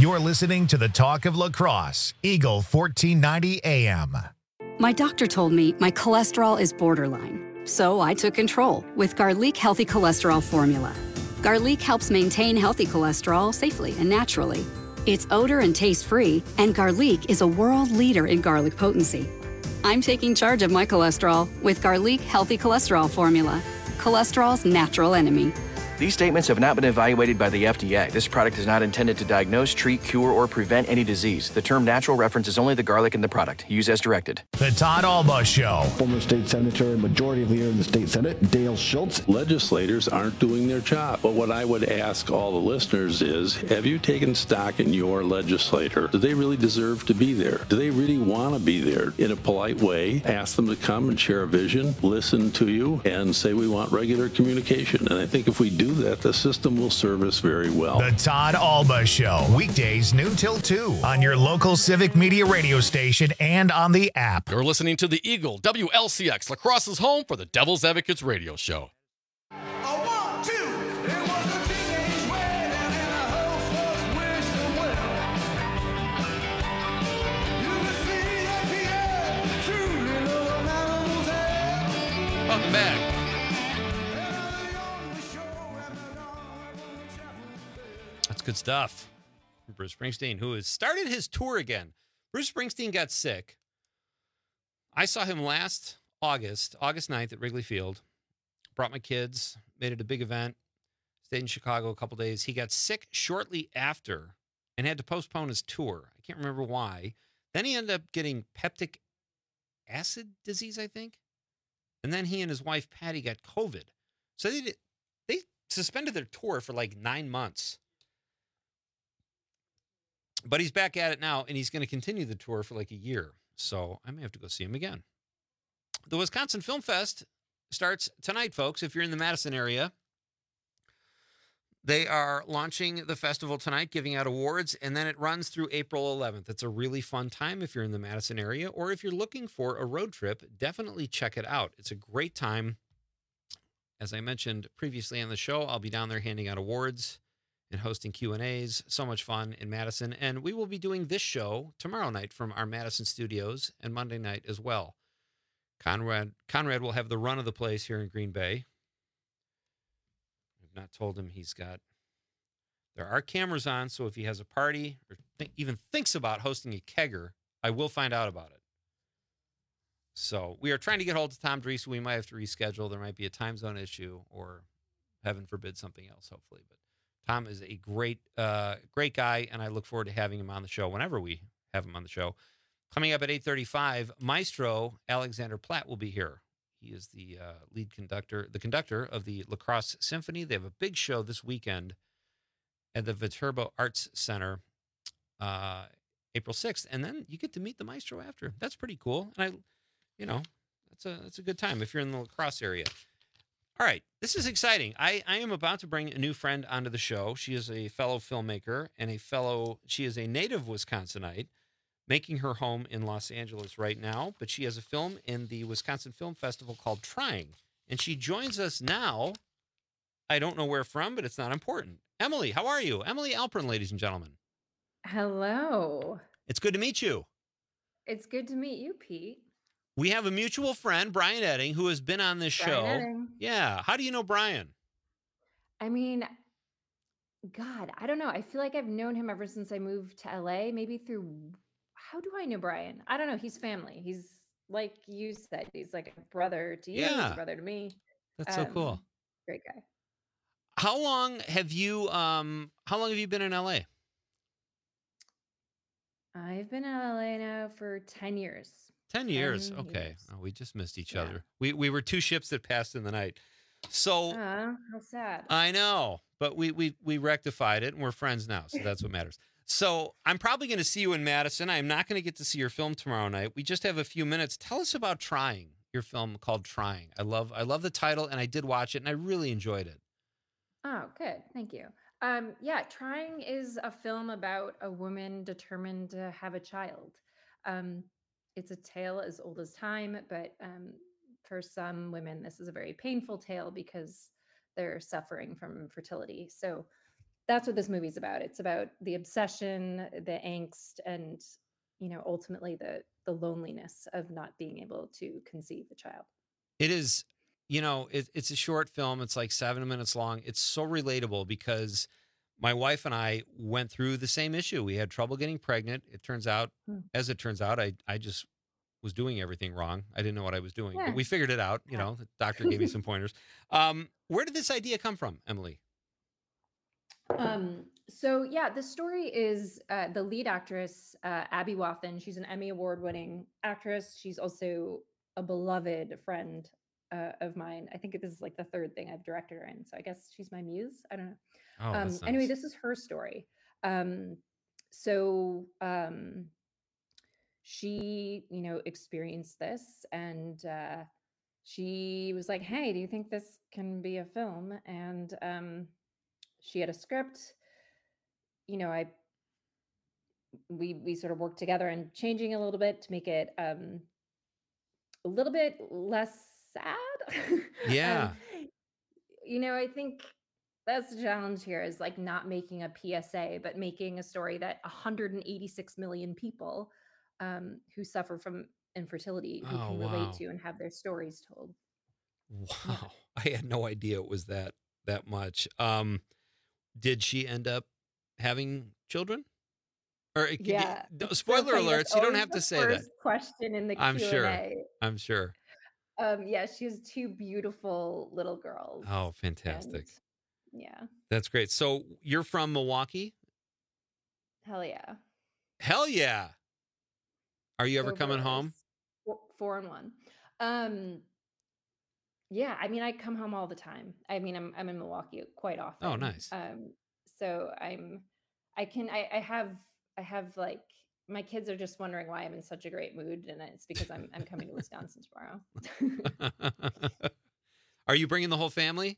S6: You're listening to the Talk of La Crosse, Eagle 1490 AM.
S2: My doctor told me my cholesterol is borderline, so I took control with Garlic Healthy Cholesterol Formula. Garlic helps maintain healthy cholesterol safely and naturally. It's odor and taste-free, and Garlic is a world leader in garlic potency. I'm taking charge of my cholesterol with Garlic Healthy Cholesterol Formula, cholesterol's natural enemy.
S17: These statements have not been evaluated by the FDA. This product is not intended to diagnose, treat, cure, or prevent any disease. The term natural references only the garlic in the product. Use as directed.
S6: The Todd Alba Show.
S7: Former state senator and majority leader in the state Senate, Dale Schultz.
S8: Legislators aren't doing their job. But what I would ask all the listeners is, have you taken stock in your legislator? Do they really deserve to be there? Do they really want to be there? In a polite way, ask them to come and share a vision, listen to you, and say we want regular communication. And I think if we do that, the system will serve us very well.
S6: The Todd Alba Show, weekdays noon till 2 on your local Civic Media radio station and on the app.
S18: You're listening to the Eagle WLCX, La Crosse's home for the Devil's Advocates radio show. Welcome back. That's good stuff from Bruce Springsteen, who has started his tour again. Bruce Springsteen got sick. I saw him last August 9th at Wrigley Field. Brought my kids, made it a big event, stayed in Chicago a couple days. He got sick shortly after and had to postpone his tour. I can't remember why. Then he ended up getting peptic acid disease, I think. And then he and his wife, Patty, got COVID. So they suspended their tour for like 9 months. But he's back at it now, and he's going to continue the tour for like a year. So I may have to go see him again. The Wisconsin Film Fest starts tonight, folks. If you're in the Madison area, they are launching the festival tonight, giving out awards, and then it runs through April 11th. It's a really fun time if you're in the Madison area, or if you're looking for a road trip, definitely check it out. It's a great time. As I mentioned previously on the show, I'll be down there handing out awards and hosting Q&As. So much fun in Madison. And we will be doing this show tomorrow night from our Madison studios and Monday night as well. Conrad will have the run of the place here in Green Bay. I've not told him there are cameras on, so if he has a party or even thinks about hosting a kegger, I will find out about it. So we are trying to get hold of Tom Drees. We might have to reschedule. There might be a time zone issue or, heaven forbid, something else, hopefully. But Tom is a great guy, and I look forward to having him on the show whenever we have him on the show. Coming up at 8:35, Maestro Alexander Platt will be here. He is the the conductor of the La Crosse Symphony. They have a big show this weekend at the Viterbo Arts Center, April 6th, and then you get to meet the maestro after. That's pretty cool, and that's a good time if you're in the La Crosse area. All right, this is exciting. I am about to bring a new friend onto the show. She is a fellow filmmaker and she is a native Wisconsinite, making her home in Los Angeles right now, but she has a film in the Wisconsin Film Festival called Trying, and she joins us now. I don't know where from, but it's not important. Emily, how are you? Emily Alpern, ladies and gentlemen.
S19: Hello.
S18: It's good to meet you.
S19: It's good to meet you, Pete.
S18: We have a mutual friend, Brian Edding, who has been on this show.
S19: Edding.
S18: Yeah. How do you know Brian?
S19: I mean, God, I don't know. I feel like I've known him ever since I moved to LA, maybe through, how do I know Brian? I don't know. He's family. He's like you said, he's like a brother to you, he's a brother to me.
S18: That's so cool.
S19: Great guy.
S18: How long have you been in LA?
S19: I've been in LA now for 10 years.
S18: 10 years. Okay. Oh, we just missed each other. We were two ships that passed in the night. So
S19: how sad.
S18: I know, but we rectified it and we're friends now. So that's what matters. So I'm probably going to see you in Madison. I'm not going to get to see your film tomorrow night. We just have a few minutes. Tell us about Trying, your film called Trying. I love the title, and I did watch it and I really enjoyed it.
S19: Oh, good. Thank you. Trying is a film about a woman determined to have a child. It's a tale as old as time, but for some women, this is a very painful tale because they're suffering from infertility. So that's what this movie's about. It's about the obsession, the angst, and ultimately the loneliness of not being able to conceive the child.
S15: It is, it's a short film. It's like 7 minutes long. It's so relatable because my wife and I went through the same issue. We had trouble getting pregnant. It turns out, I just was doing everything wrong. I didn't know what I was doing, but we figured it out. The doctor gave me some pointers. Where did this idea come from, Emily?
S19: So the story is the lead actress, Abby Wathan. She's an Emmy Award-winning actress. She's also a beloved friend of mine. I think this is like the third thing I've directed her in. So I guess she's my muse. I don't know.
S15: Oh, that's nice.
S19: Anyway, this is her story. She, experienced this, and she was like, "Hey, do you think this can be a film?" And she had a script. We sort of worked together and changing a little bit to make it a little bit less sad.
S15: Yeah.
S19: I think that's the challenge here, is like not making a PSA, but making a story that 186 million people who suffer from infertility who can relate to and have their stories told.
S15: Wow. I had no idea it was that much. Did she end up having children? Or spoiler alerts, you don't have to say that.
S19: First question in the Q&A.
S15: I'm sure.
S19: She has 2 beautiful little girls.
S15: Oh, fantastic.
S19: Yeah.
S15: That's great. So you're from Milwaukee?
S19: Hell yeah.
S15: Hell yeah. Are you ever coming home?
S19: 4 and 1. Yeah, I mean, I come home all the time. I mean, I'm in Milwaukee quite often.
S15: Oh, nice.
S19: So I have like, my kids are just wondering why I'm in such a great mood, and it's because I'm coming to Wisconsin tomorrow.
S15: Are you bringing the whole family?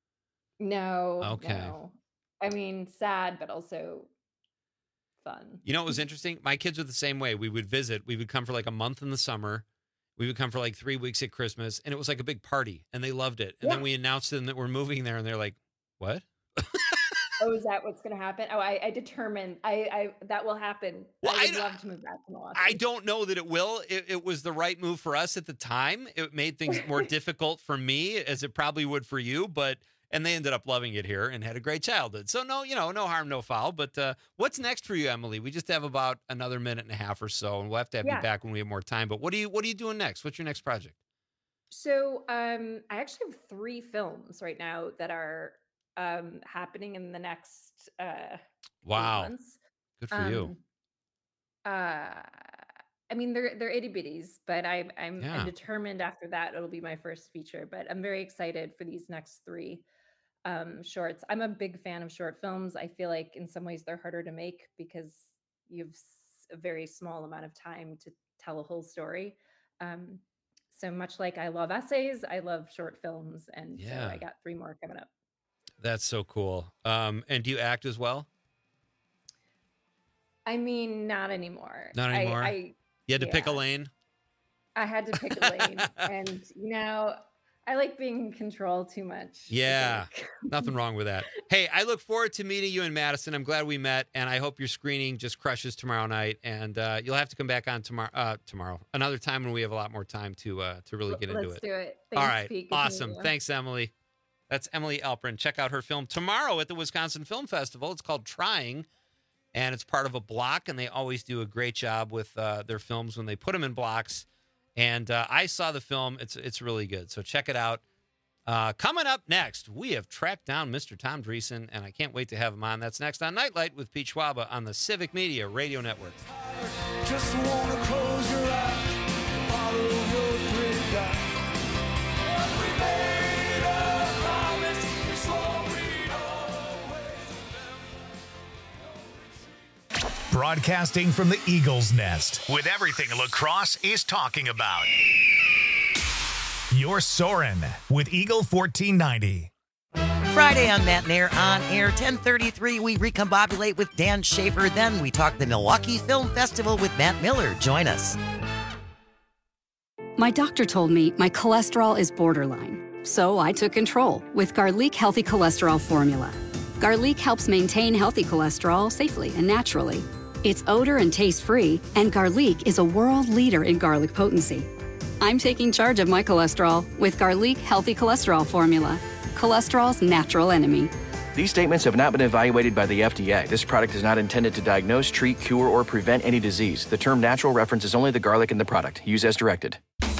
S19: No.
S15: Okay.
S19: No. I mean, sad, but also fun.
S15: It was interesting. My kids were the same way. We would visit. We would come for like a month in the summer. We would come for like 3 weeks at Christmas, and it was like a big party, and they loved it. And then we announced to them that we're moving there, and they're like, "What?"
S19: Oh, is that what's going to happen? Oh, I determined that will happen.
S15: Well,
S19: I would love to move back to Milwaukee.
S15: I don't know that it will. It was the right move for us at the time. It made things more difficult for me, as it probably would for you, and they ended up loving it here and had a great childhood. So no harm, no foul. But what's next for you, Emily? We just have about another minute and a half or so, and we'll have to have you back when we have more time. But what are you doing next? What's your next project?
S19: So I actually have 3 films right now that are happening in the next 8 months.
S15: Good for you.
S19: I mean, they're itty bitties, but I'm determined after that it'll be my first feature. But I'm very excited for these next 3 shorts. I'm a big fan of short films. I feel like in some ways they're harder to make because you have a very small amount of time to tell a whole story. So much like I love essays, I love short films, and so I got 3 more coming up.
S15: That's so cool. And do you act as well?
S19: I mean, not anymore.
S15: Not anymore? You had to pick a lane?
S19: I had to pick a lane. And, I like being in control too much.
S15: Yeah, nothing wrong with that. Hey, I look forward to meeting you in Madison. I'm glad we met, and I hope your screening just crushes tomorrow night. And you'll have to come back on tomorrow, another time when we have a lot more time to really get into it.
S19: Let's do it. Thanks,
S15: all right,
S19: Pete.
S15: awesome. Thanks, Emily. That's Emily Alperin. Check out her film tomorrow at the Wisconsin Film Festival. It's called Trying, and it's part of a block, and they always do a great job with their films when they put them in blocks. And I saw the film. It's really good, so check it out. Coming up next, we have tracked down Mr. Tom Dreesen, and I can't wait to have him on. That's next on Nightlight with Pete Schwaba on the Civic Media Radio Network.
S14: Just wanna close your eyes, follow your dream guide. We made a promise, we swore we'd always.
S6: Broadcasting from the Eagles Nest with everything lacrosse is talking about. You're Soarin' with Eagle 1490.
S1: Friday on Matt Nair on air, 10:33. We recombobulate with Dan Schaefer. Then we talk the Milwaukee Film Festival with Matt Miller. Join us.
S2: My doctor told me my cholesterol is borderline, so I took control with Garlic Healthy Cholesterol Formula. Garlic helps maintain healthy cholesterol safely and naturally. It's odor and taste-free, and Garlic is a world leader in garlic potency. I'm taking charge of my cholesterol with Garlic Healthy Cholesterol Formula, cholesterol's natural enemy.
S17: These statements have not been evaluated by the FDA. This product is not intended to diagnose, treat, cure, or prevent any disease. The term natural references only the garlic in the product. Use as directed.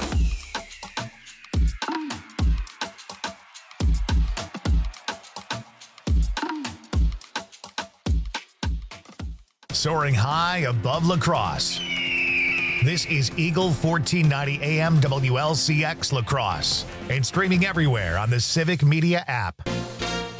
S6: Soaring high above La Crosse. This is Eagle 1490 AM WLCX La Crosse and streaming everywhere on the Civic Media app.